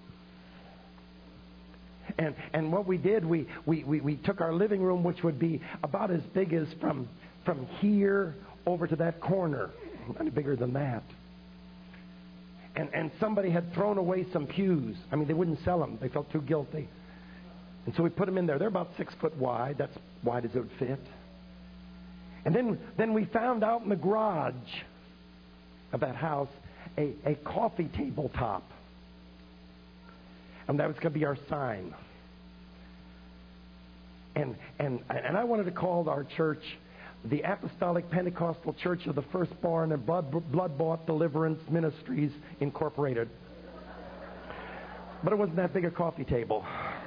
And and what we did, we, we, we, we took our living room, which would be about as big as from, from here over to that corner. Not bigger than that. And, and somebody had thrown away some pews. I mean, they wouldn't sell them. They felt too guilty. And so we put them in there. They're about six foot wide. That's wide as it would fit. And then, then we found out in the garage of that house a, a coffee table top. And that was going to be our sign. and and and I wanted to call our church the Apostolic Pentecostal Church of the Firstborn and Blood Blood Bought Deliverance Ministries Incorporated. But it wasn't that big a coffee table.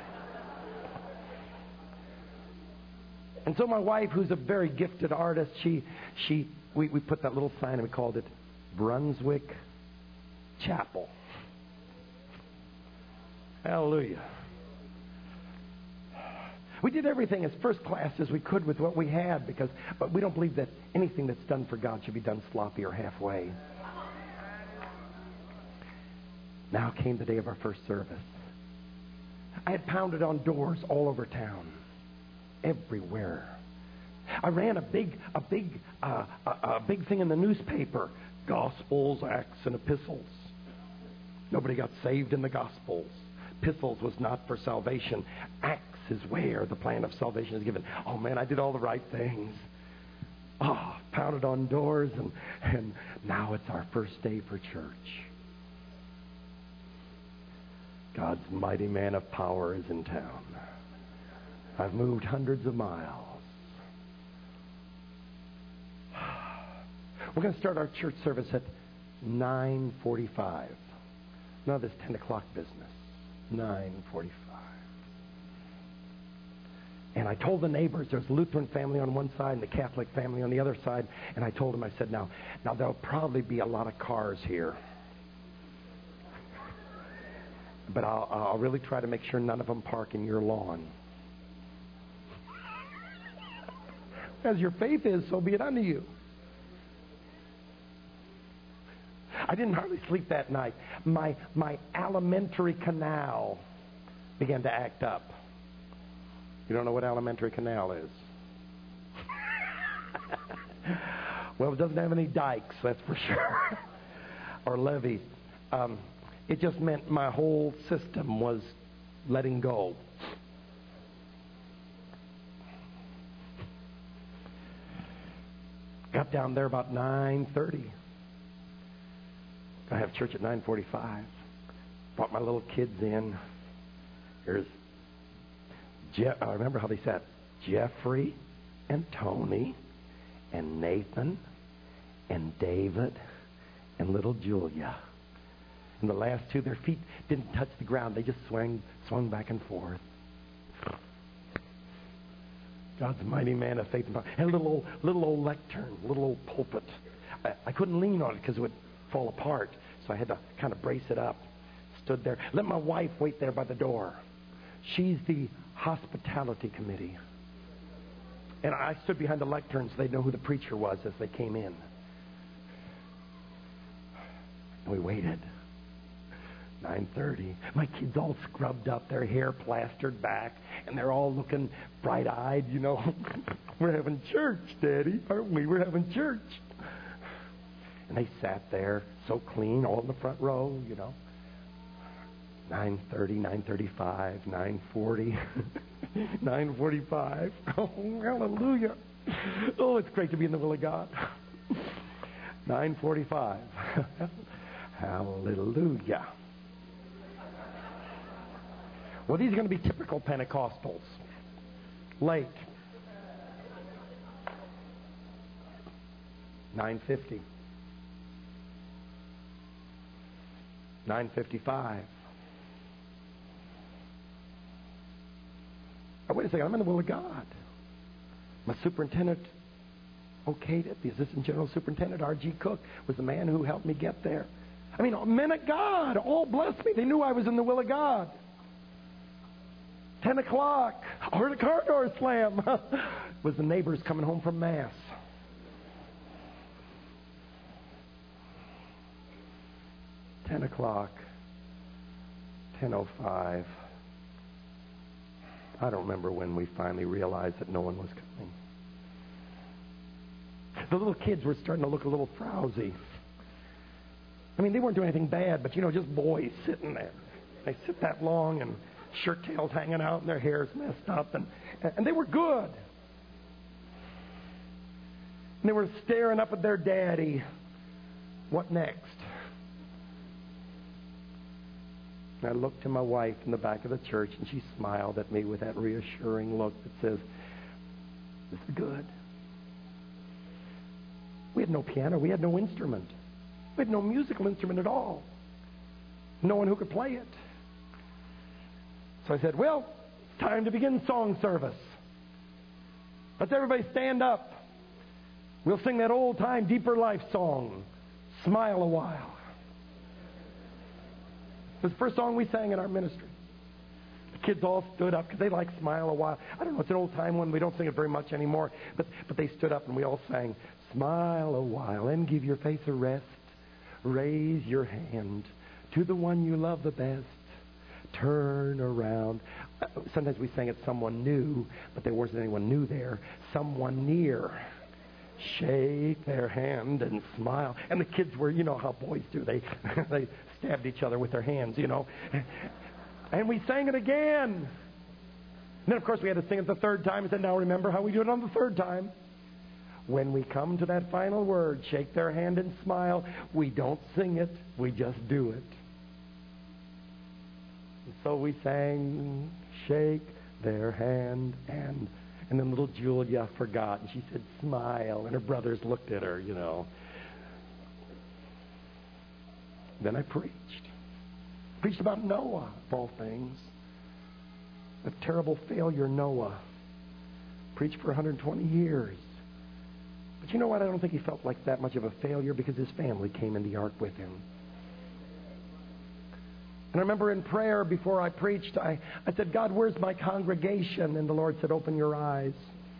And so my wife, who's a very gifted artist, she she we, we put that little sign and we called it Brunswick Chapel. Hallelujah. We did everything as first class as we could with what we had, because but we don't believe that anything that's done for God should be done sloppy or halfway. Now came the day of our first service. I had pounded on doors all over town, everywhere. I ran a big, a big, uh, a, a big thing in the newspaper: Gospels, Acts, and Epistles. Nobody got saved in the Gospels. Epistles was not for salvation. Acts is where the plan of salvation is given. Oh man, I did all the right things. Oh, pounded on doors, and and now it's our first day for church. God's mighty man of power is in town. I've moved hundreds of miles. We're going to start our church service at nine forty-five. No, this ten o'clock business. nine forty-five. And I told the neighbors, there's a Lutheran family on one side and the Catholic family on the other side. And I told them, I said, now, now there'll probably be a lot of cars here. But I'll, I'll really try to make sure none of them park in your lawn. As your faith is, so be it unto you. I didn't hardly sleep that night. My my alimentary canal began to act up. You don't know what alimentary canal is? Well, it doesn't have any dikes, that's for sure. Or levees. Um, it just meant my whole system was letting go. Got down there about nine thirty. I have church at nine forty-five. Brought my little kids in. Here's Jeff. I remember how they said Jeffrey and Tony and Nathan and David and little Julia. And the last two, their feet didn't touch the ground. They just swung, swung back and forth. God's mighty man of faith and power. And a little old, little old lectern, little old pulpit. I, I couldn't lean on it because it would fall apart, so I had to kind of brace it up. Stood there. Let my wife wait there by the door. She's the hospitality committee. And I stood behind the lectern so they'd know who the preacher was as they came in. And we waited. nine thirty. My kids all scrubbed up, their hair plastered back, and they're all looking bright-eyed, you know. We're having church, Daddy, aren't we? We're having church. And they sat there so clean, all in the front row, you know. nine thirty, nine thirty-five, nine forty, nine forty-five. Oh, hallelujah. Oh, it's great to be in the will of God. nine forty-five. Hallelujah. Well, these are going to be typical Pentecostals. Late. nine fifty. nine fifty-five. Oh, wait a second, I'm in the will of God. My superintendent okayed it. The assistant general superintendent, R G Cook, was the man who helped me get there. I mean, men of God all blessed me. They knew I was in the will of God. Ten o'clock. I heard a car door slam. Was the neighbors coming home from Mass. Ten o'clock. Ten oh five. I don't remember when we finally realized that no one was coming. The little kids were starting to look a little frowsy. I mean, they weren't doing anything bad, but, you know, just boys sitting there. They sit that long and shirt tails hanging out and their hair's messed up. And, and they were good. And they were staring up at their daddy. What next? And I looked to my wife in the back of the church, and she smiled at me with that reassuring look that says, this is good. We had no piano. We had no instrument. We had no musical instrument at all. No one who could play it. So I said, well, it's time to begin song service. Let's everybody stand up. We'll sing that old-time Deeper Life song, Smile a While. It was the first song we sang in our ministry. The kids all stood up because they like Smile a While. I don't know, it's an old-time one. We don't sing it very much anymore. But, but they stood up and we all sang, Smile a while and give your face a rest. Raise your hand to the one you love the best. Turn around. Sometimes we sang it someone new, but there wasn't anyone new there. Someone near. Shake their hand and smile. And the kids were, you know how boys do. They they stabbed each other with their hands, you know. And we sang it again. And then, of course, we had to sing it the third time. I said, now remember how we do it on the third time. When we come to that final word, shake their hand and smile, we don't sing it, we just do it. And so we sang, shake their hand, and and then little Julia forgot, and she said, smile, and her brothers looked at her, you know. Then I preached. Preached about Noah, of all things. The terrible failure Noah. Preached for one hundred twenty years. But you know what? I don't think he felt like that much of a failure because his family came in the ark with him. And I remember in prayer before I preached, I, I said, God, where's my congregation? And the Lord said, open your eyes.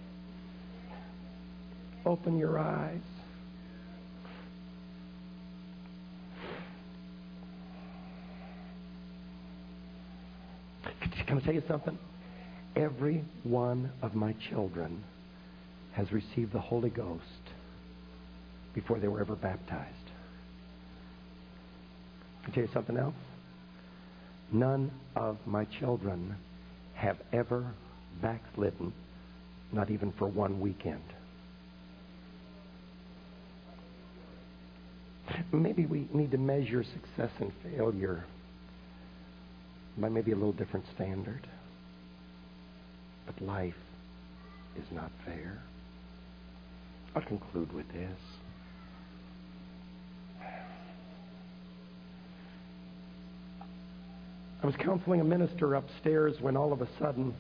Open your eyes. Can I tell you something? Every one of my children has received the Holy Ghost before they were ever baptized. Can I tell you something else? None of my children have ever backslidden, not even for one weekend. Maybe we need to measure success and failure by maybe a little different standard. But life is not fair. I'll conclude with this. I was counseling a minister upstairs when all of a sudden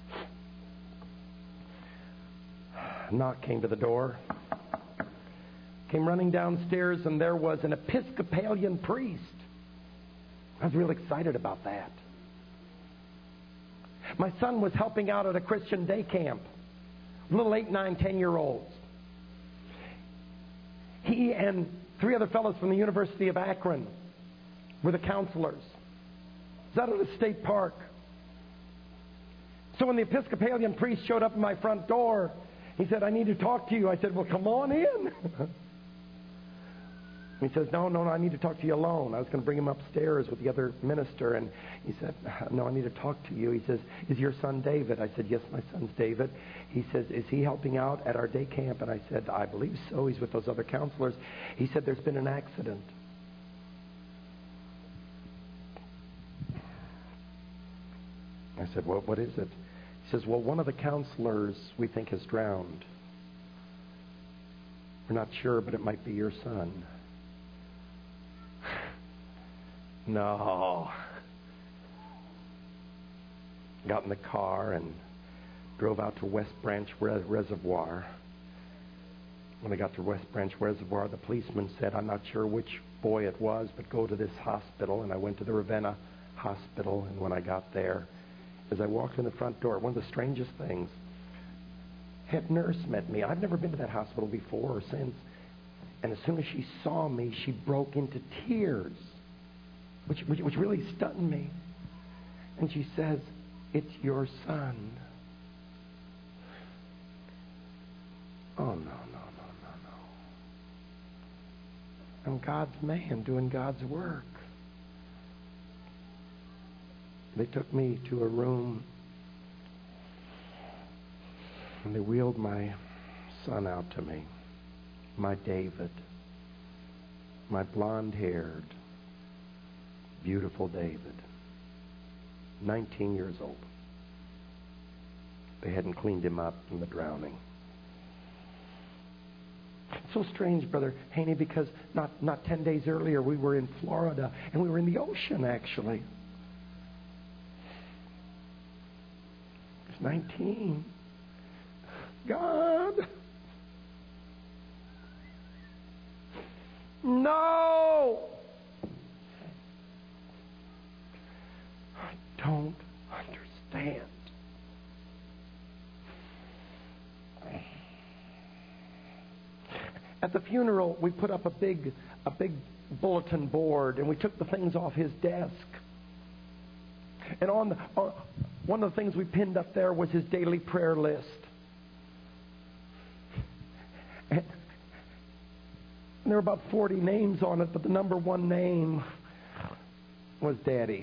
a knock came to the door. Came running downstairs, and there was an Episcopalian priest. I was real excited about that. My son was helping out at a Christian day camp. Little eight, nine, ten-year-olds. He and three other fellows from the University of Akron were the counselors. It was out at a state park. So when the Episcopalian priest showed up at my front door, he said, I need to talk to you. I said, well, come on in. He says, no, no, no, I need to talk to you alone. I was going to bring him upstairs with the other minister, and he said, no, I need to talk to you. He says, is your son David? I said, yes, my son's David. He says, is he helping out at our day camp? And I said, I believe so. He's with those other counselors. He said, there's been an accident. I said, well, what is it? He says, well, one of the counselors we think has drowned. We're not sure, but it might be your son. No. Got in the car and drove out to West Branch Res- Reservoir. When I got to West Branch Reservoir, the policeman said, I'm not sure which boy it was, but go to this hospital. And I went to the Ravenna Hospital, and when I got there, as I walked in the front door, one of the strangest things, head nurse met me. I've never been to that hospital before or since. And as soon as she saw me, she broke into tears, which, which, which really stunned me. And she says, it's your son. Oh, no, no, no, no, no. I'm God's man doing God's work. They took me to a room, and they wheeled my son out to me, my David, my blonde-haired, beautiful David. nineteen years old. They hadn't cleaned him up from the drowning. It's so strange, Brother Haney, because not, not ten days earlier we were in Florida, and we were in the ocean, actually. He's nineteen. God. No! I don't understand. At the funeral, we put up a big, a big bulletin board, and we took the things off his desk. And on, the, on one of the things we pinned up there was his daily prayer list. And, and there were about forty names on it, but the number one name was Daddy.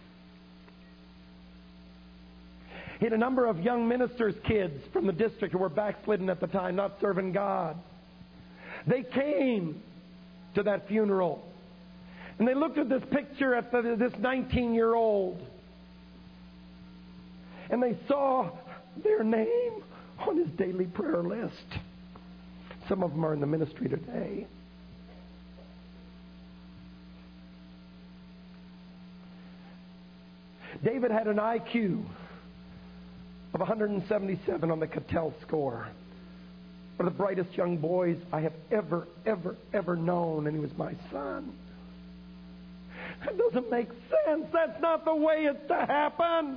He had a number of young ministers' kids from the district who were backslidden at the time, not serving God. They came to that funeral, and they looked at this picture at the, this nineteen-year-old, and they saw their name on his daily prayer list. Some of them are in the ministry today. David had an I Q of one hundred seventy-seven on the Cattell score. One of the brightest young boys I have ever, ever, ever known, and he was my son. That doesn't make sense. That's not the way it's to happen.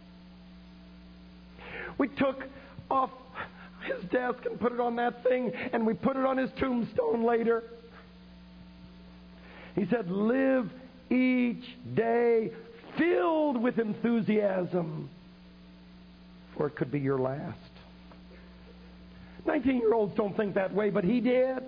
We took off his desk and put it on that thing, and we put it on his tombstone later. He said, live each day filled with enthusiasm, for it could be your last. nineteen-year-olds don't think that way, but he did.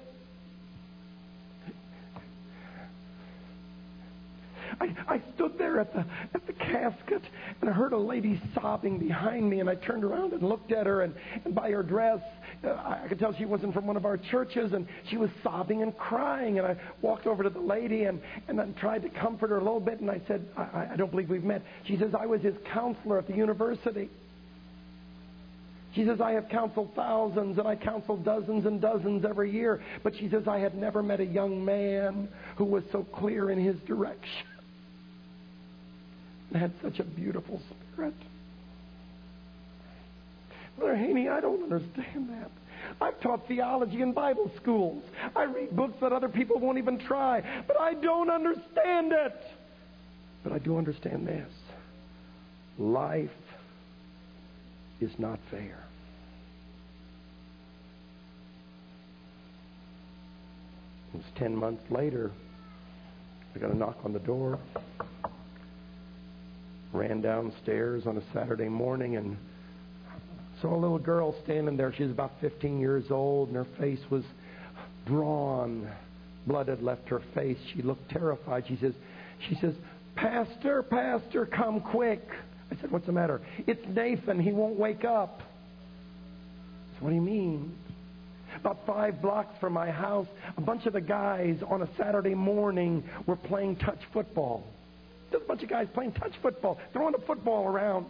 I, I stood there at the at the casket, and I heard a lady sobbing behind me, and I turned around and looked at her, and, and by her dress, uh, I could tell she wasn't from one of our churches, and she was sobbing and crying. And I walked over to the lady and, and I tried to comfort her a little bit, and I said, I, I don't believe we've met. She says, I was his counselor at the university. She says, I have counseled thousands, and I counsel dozens and dozens every year. But she says, I had never met a young man who was so clear in his direction and had such a beautiful spirit. Brother Haney, I don't understand that. I've taught theology in Bible schools. I read books that other people won't even try. But I don't understand it. But I do understand this. Life is not fair. It was ten months later. I got a knock on the door. Ran downstairs on a Saturday morning and saw a little girl standing there. She was about fifteen years old, and her face was drawn. Blood had left her face. She looked terrified. She says, she says, Pastor, Pastor, come quick. I said, what's the matter? It's Nathan. He won't wake up. I said, what do you mean? About five blocks from my house, a bunch of the guys on a Saturday morning were playing touch football. There's a bunch of guys playing touch football, throwing the football around.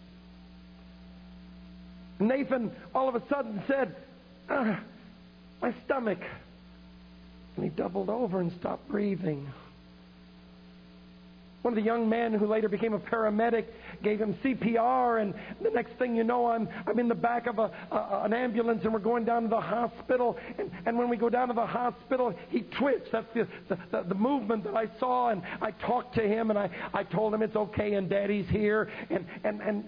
Nathan all of a sudden said, ah, my stomach. And he doubled over and stopped breathing. One of the young men who later became a paramedic gave him C P R, and the next thing you know, I'm I'm in the back of a, a an ambulance, and we're going down to the hospital. And, and when we go down to the hospital, he twitched. That's the, the, the, the movement that I saw, and I talked to him, and I, I told him it's okay, and Daddy's here. And, and, and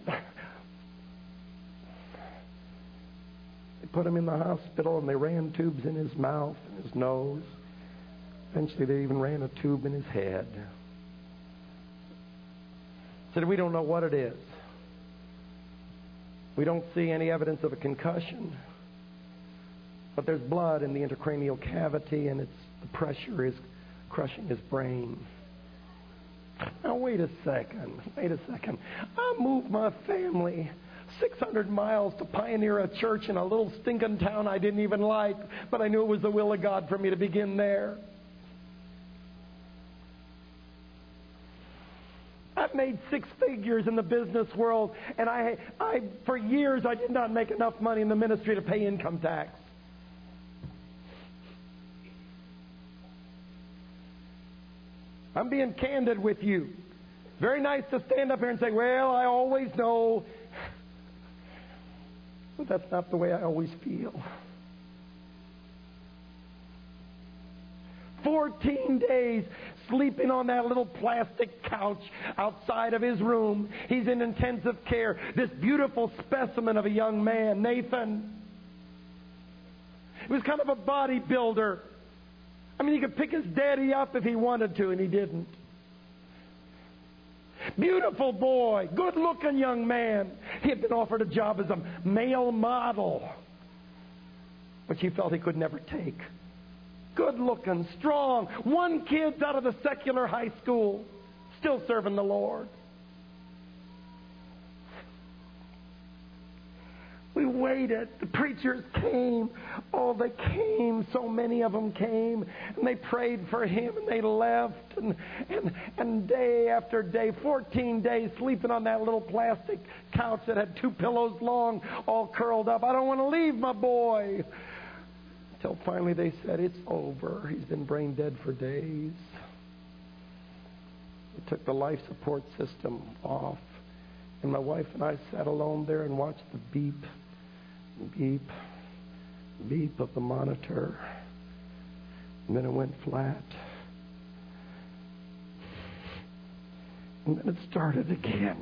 they put him in the hospital, and they ran tubes in his mouth and his nose. Eventually, they even ran a tube in his head. Said, we don't know what it is. We don't see any evidence of a concussion. But there's blood in the intracranial cavity, and it's, the pressure is crushing his brain. Now, wait a second. Wait a second. I moved my family six hundred miles to pioneer a church in a little stinking town I didn't even like, but I knew it was the will of God for me to begin there. I've made six figures in the business world, and I, I, for years, I did not make enough money in the ministry to pay income tax. I'm being candid with you. Very nice to stand up here and say, well, I always know. But that's not the way I always feel. Fourteen days sleeping on that little plastic couch outside of his room. He's in intensive care. This beautiful specimen of a young man, Nathan. He was kind of a bodybuilder. I mean, he could pick his daddy up if he wanted to, and he didn't. Beautiful boy, good-looking young man. He had been offered a job as a male model, which he felt he could never take. Good-looking, strong, one kid out of the secular high school, still serving the Lord. We waited. The preachers came. Oh, they came. So many of them came. And they prayed for him, and they left. And, and, and day after day, fourteen days, sleeping on that little plastic couch that had two pillows long, all curled up. I don't want to leave my boy. Until finally they said, it's over. He's been brain dead for days. They took the life support system off. And my wife and I sat alone there and watched the beep, beep, beep of the monitor. And then it went flat. And then it started again.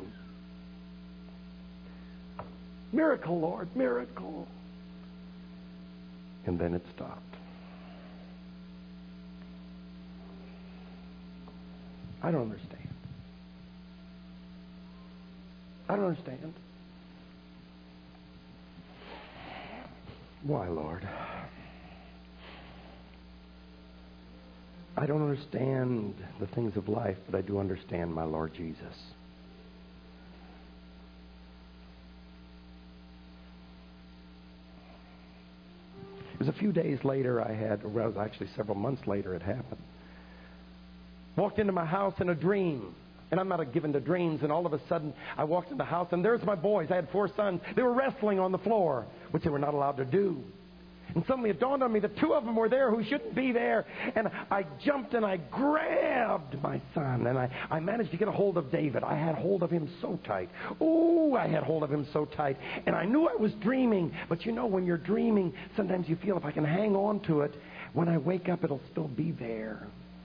Miracle, Lord, miracle. And then it stopped. I don't understand. I don't understand. Why, Lord? I don't understand the things of life, but I do understand my Lord Jesus. It was a few days later I had, or well, it was actually several months later it happened. Walked into my house in a dream. And I'm not given to dreams, and all of a sudden I walked in the house, and there's my boys. I had four sons. They were wrestling on the floor, which they were not allowed to do. And suddenly it dawned on me that two of them were there who shouldn't be there. And I jumped and I grabbed my son, and I, I managed to get a hold of David. I had hold of him so tight. Ooh, I had hold of him so tight. And I knew I was dreaming, but you know, when you're dreaming, sometimes you feel if I can hang on to it, when I wake up, it'll still be there.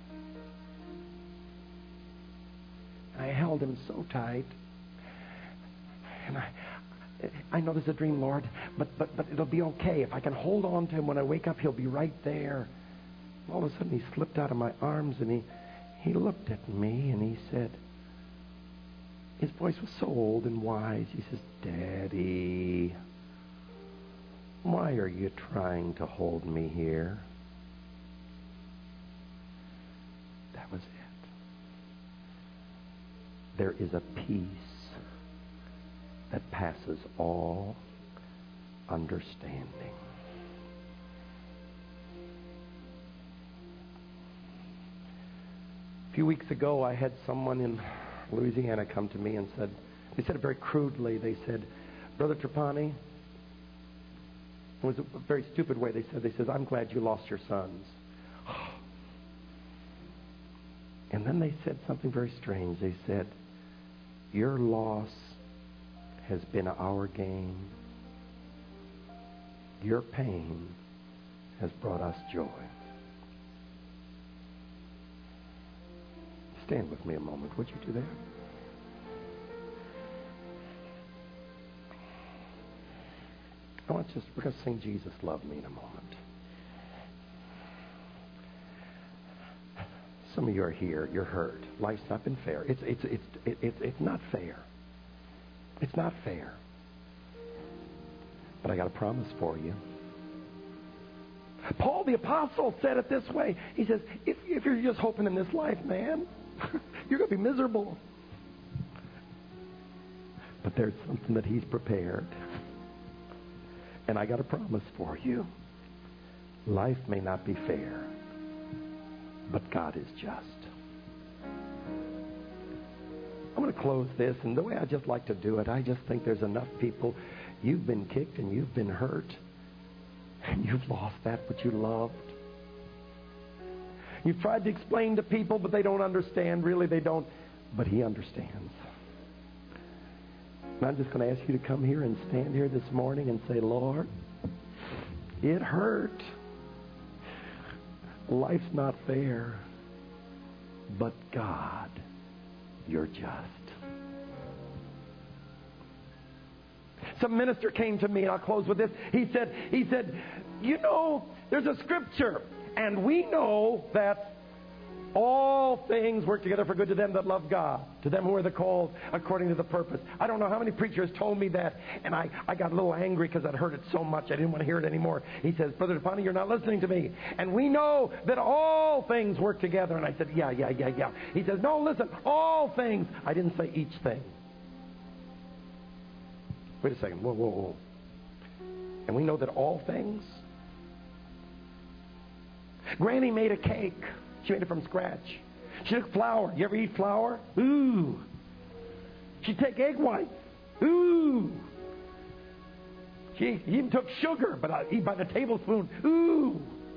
I held him so tight. And I I know this is a dream, Lord, but, but, but it'll be okay. If I can hold on to him when I wake up, he'll be right there. All of a sudden, he slipped out of my arms, and he, he looked at me, and he said, his voice was so old and wise. He says, Daddy, why are you trying to hold me here? That was it. There is a peace that passes all understanding. A few weeks ago, I had someone in Louisiana come to me and said, they said it very crudely, they said, Brother Trapani, it was a very stupid way they said, they said, I'm glad you lost your sons. And then they said something very strange. They said, your loss has been our gain. Your pain has brought us joy. Stand with me a moment. Would you do that? I want just, we're going to sing Jesus Love Me in a moment. Some of you are here. You're hurt. Life's not been fair. It's, it's, it's, it, it, it's not fair. It's not fair. But I got a promise for you. Paul the Apostle said it this way. He says, if, if you're just hoping in this life, man, you're going to be miserable. But there's something that he's prepared. And I got a promise for you. Life may not be fair, but God is just. I I'm going to close this, and the way I just like to do it, I just think there's enough people, you've been kicked and you've been hurt, and you've lost that which you loved. You've tried to explain to people, but they don't understand. Really, they don't. But He understands. And I'm just going to ask you to come here and stand here this morning and say, Lord, it hurt. Life's not fair. But God, You're just. Some minister came to me, and I'll close with this. He said, he said, you know, there's a scripture, and we know that all things work together for good to them that love God, to them who are the called according to the purpose. I don't know how many preachers told me that, and I, I got a little angry because I'd heard it so much I didn't want to hear it anymore. He says, Brother DePonte, you're not listening to me. And we know that all things work together. And I said, yeah, yeah, yeah, yeah. He says, no, listen, all things. I didn't say each thing. Wait a second. Whoa, whoa, whoa. And we know that all things. Granny made a cake. She made it from scratch. She took flour. You ever eat flour? Ooh. She'd take egg whites. Ooh. She even took sugar, but I eat by the tablespoon. Ooh.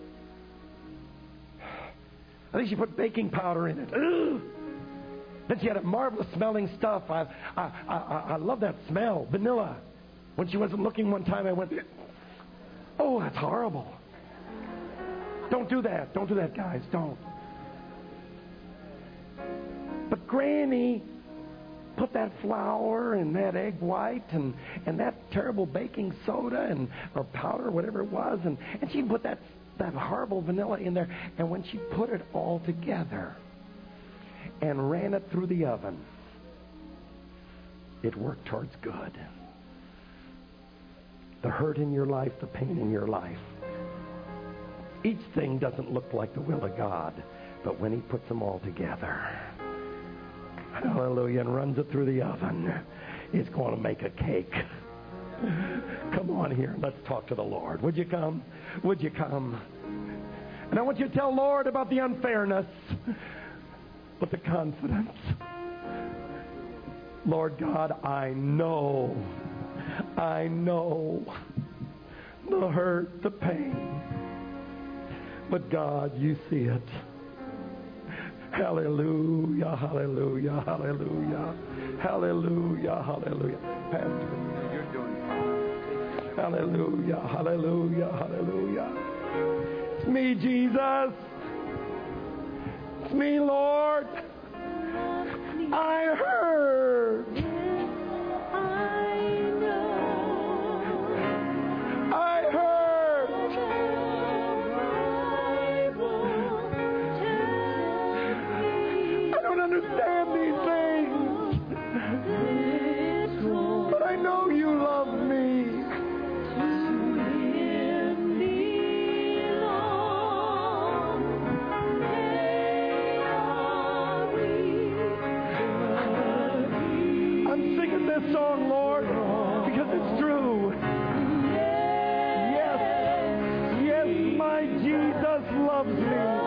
I think she put baking powder in it. Ooh. Then she had a marvelous smelling stuff. I, I, I, I love that smell. Vanilla. When she wasn't looking one time, I went, oh, that's horrible. Don't do that. Don't do that, guys. Don't. But Granny put that flour and that egg white and, and that terrible baking soda and or powder, whatever it was, and, and she put that, that horrible vanilla in there. And when she put it all together and ran it through the oven, it worked towards good. The hurt in your life, the pain in your life. Each thing doesn't look like the will of God, but when He puts them all together, hallelujah, and runs it through the oven, it's going to make a cake. Come on here, let's talk to the Lord. Would you come? Would you come? And I want you to tell Lord about the unfairness, but the confidence. Lord God, I know, I know the hurt, the pain. But God, You see it. Hallelujah, hallelujah, hallelujah, hallelujah, hallelujah. Pastor. You're doing fine. Hallelujah, hallelujah, hallelujah. It's me, Jesus. It's me, Lord. I heard. I heard. Understand these things, but I know You love me. I'm singing this song, Lord, because it's true. Yes, yes, my Jesus loves me.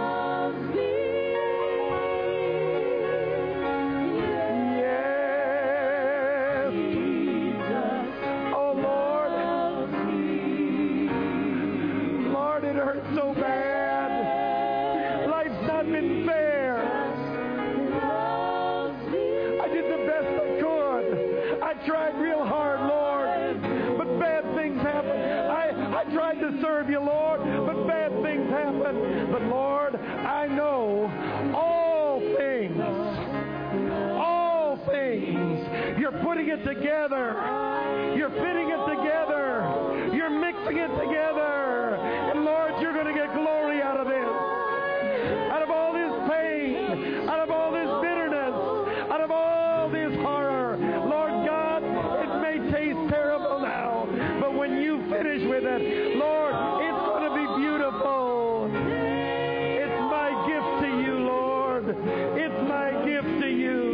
Serve You, Lord, but bad things happen. But Lord, I know all things, all things, You're putting it together. You're fitting it together. You're mixing it together. And Lord, You're going to get glory out of this. Out of all this pain, out of all this bitterness, out of all this horror. Lord God, it may taste terrible now, but when You finish with it, Lord, it's going to be beautiful. It's my gift to You, Lord. It's my gift to You.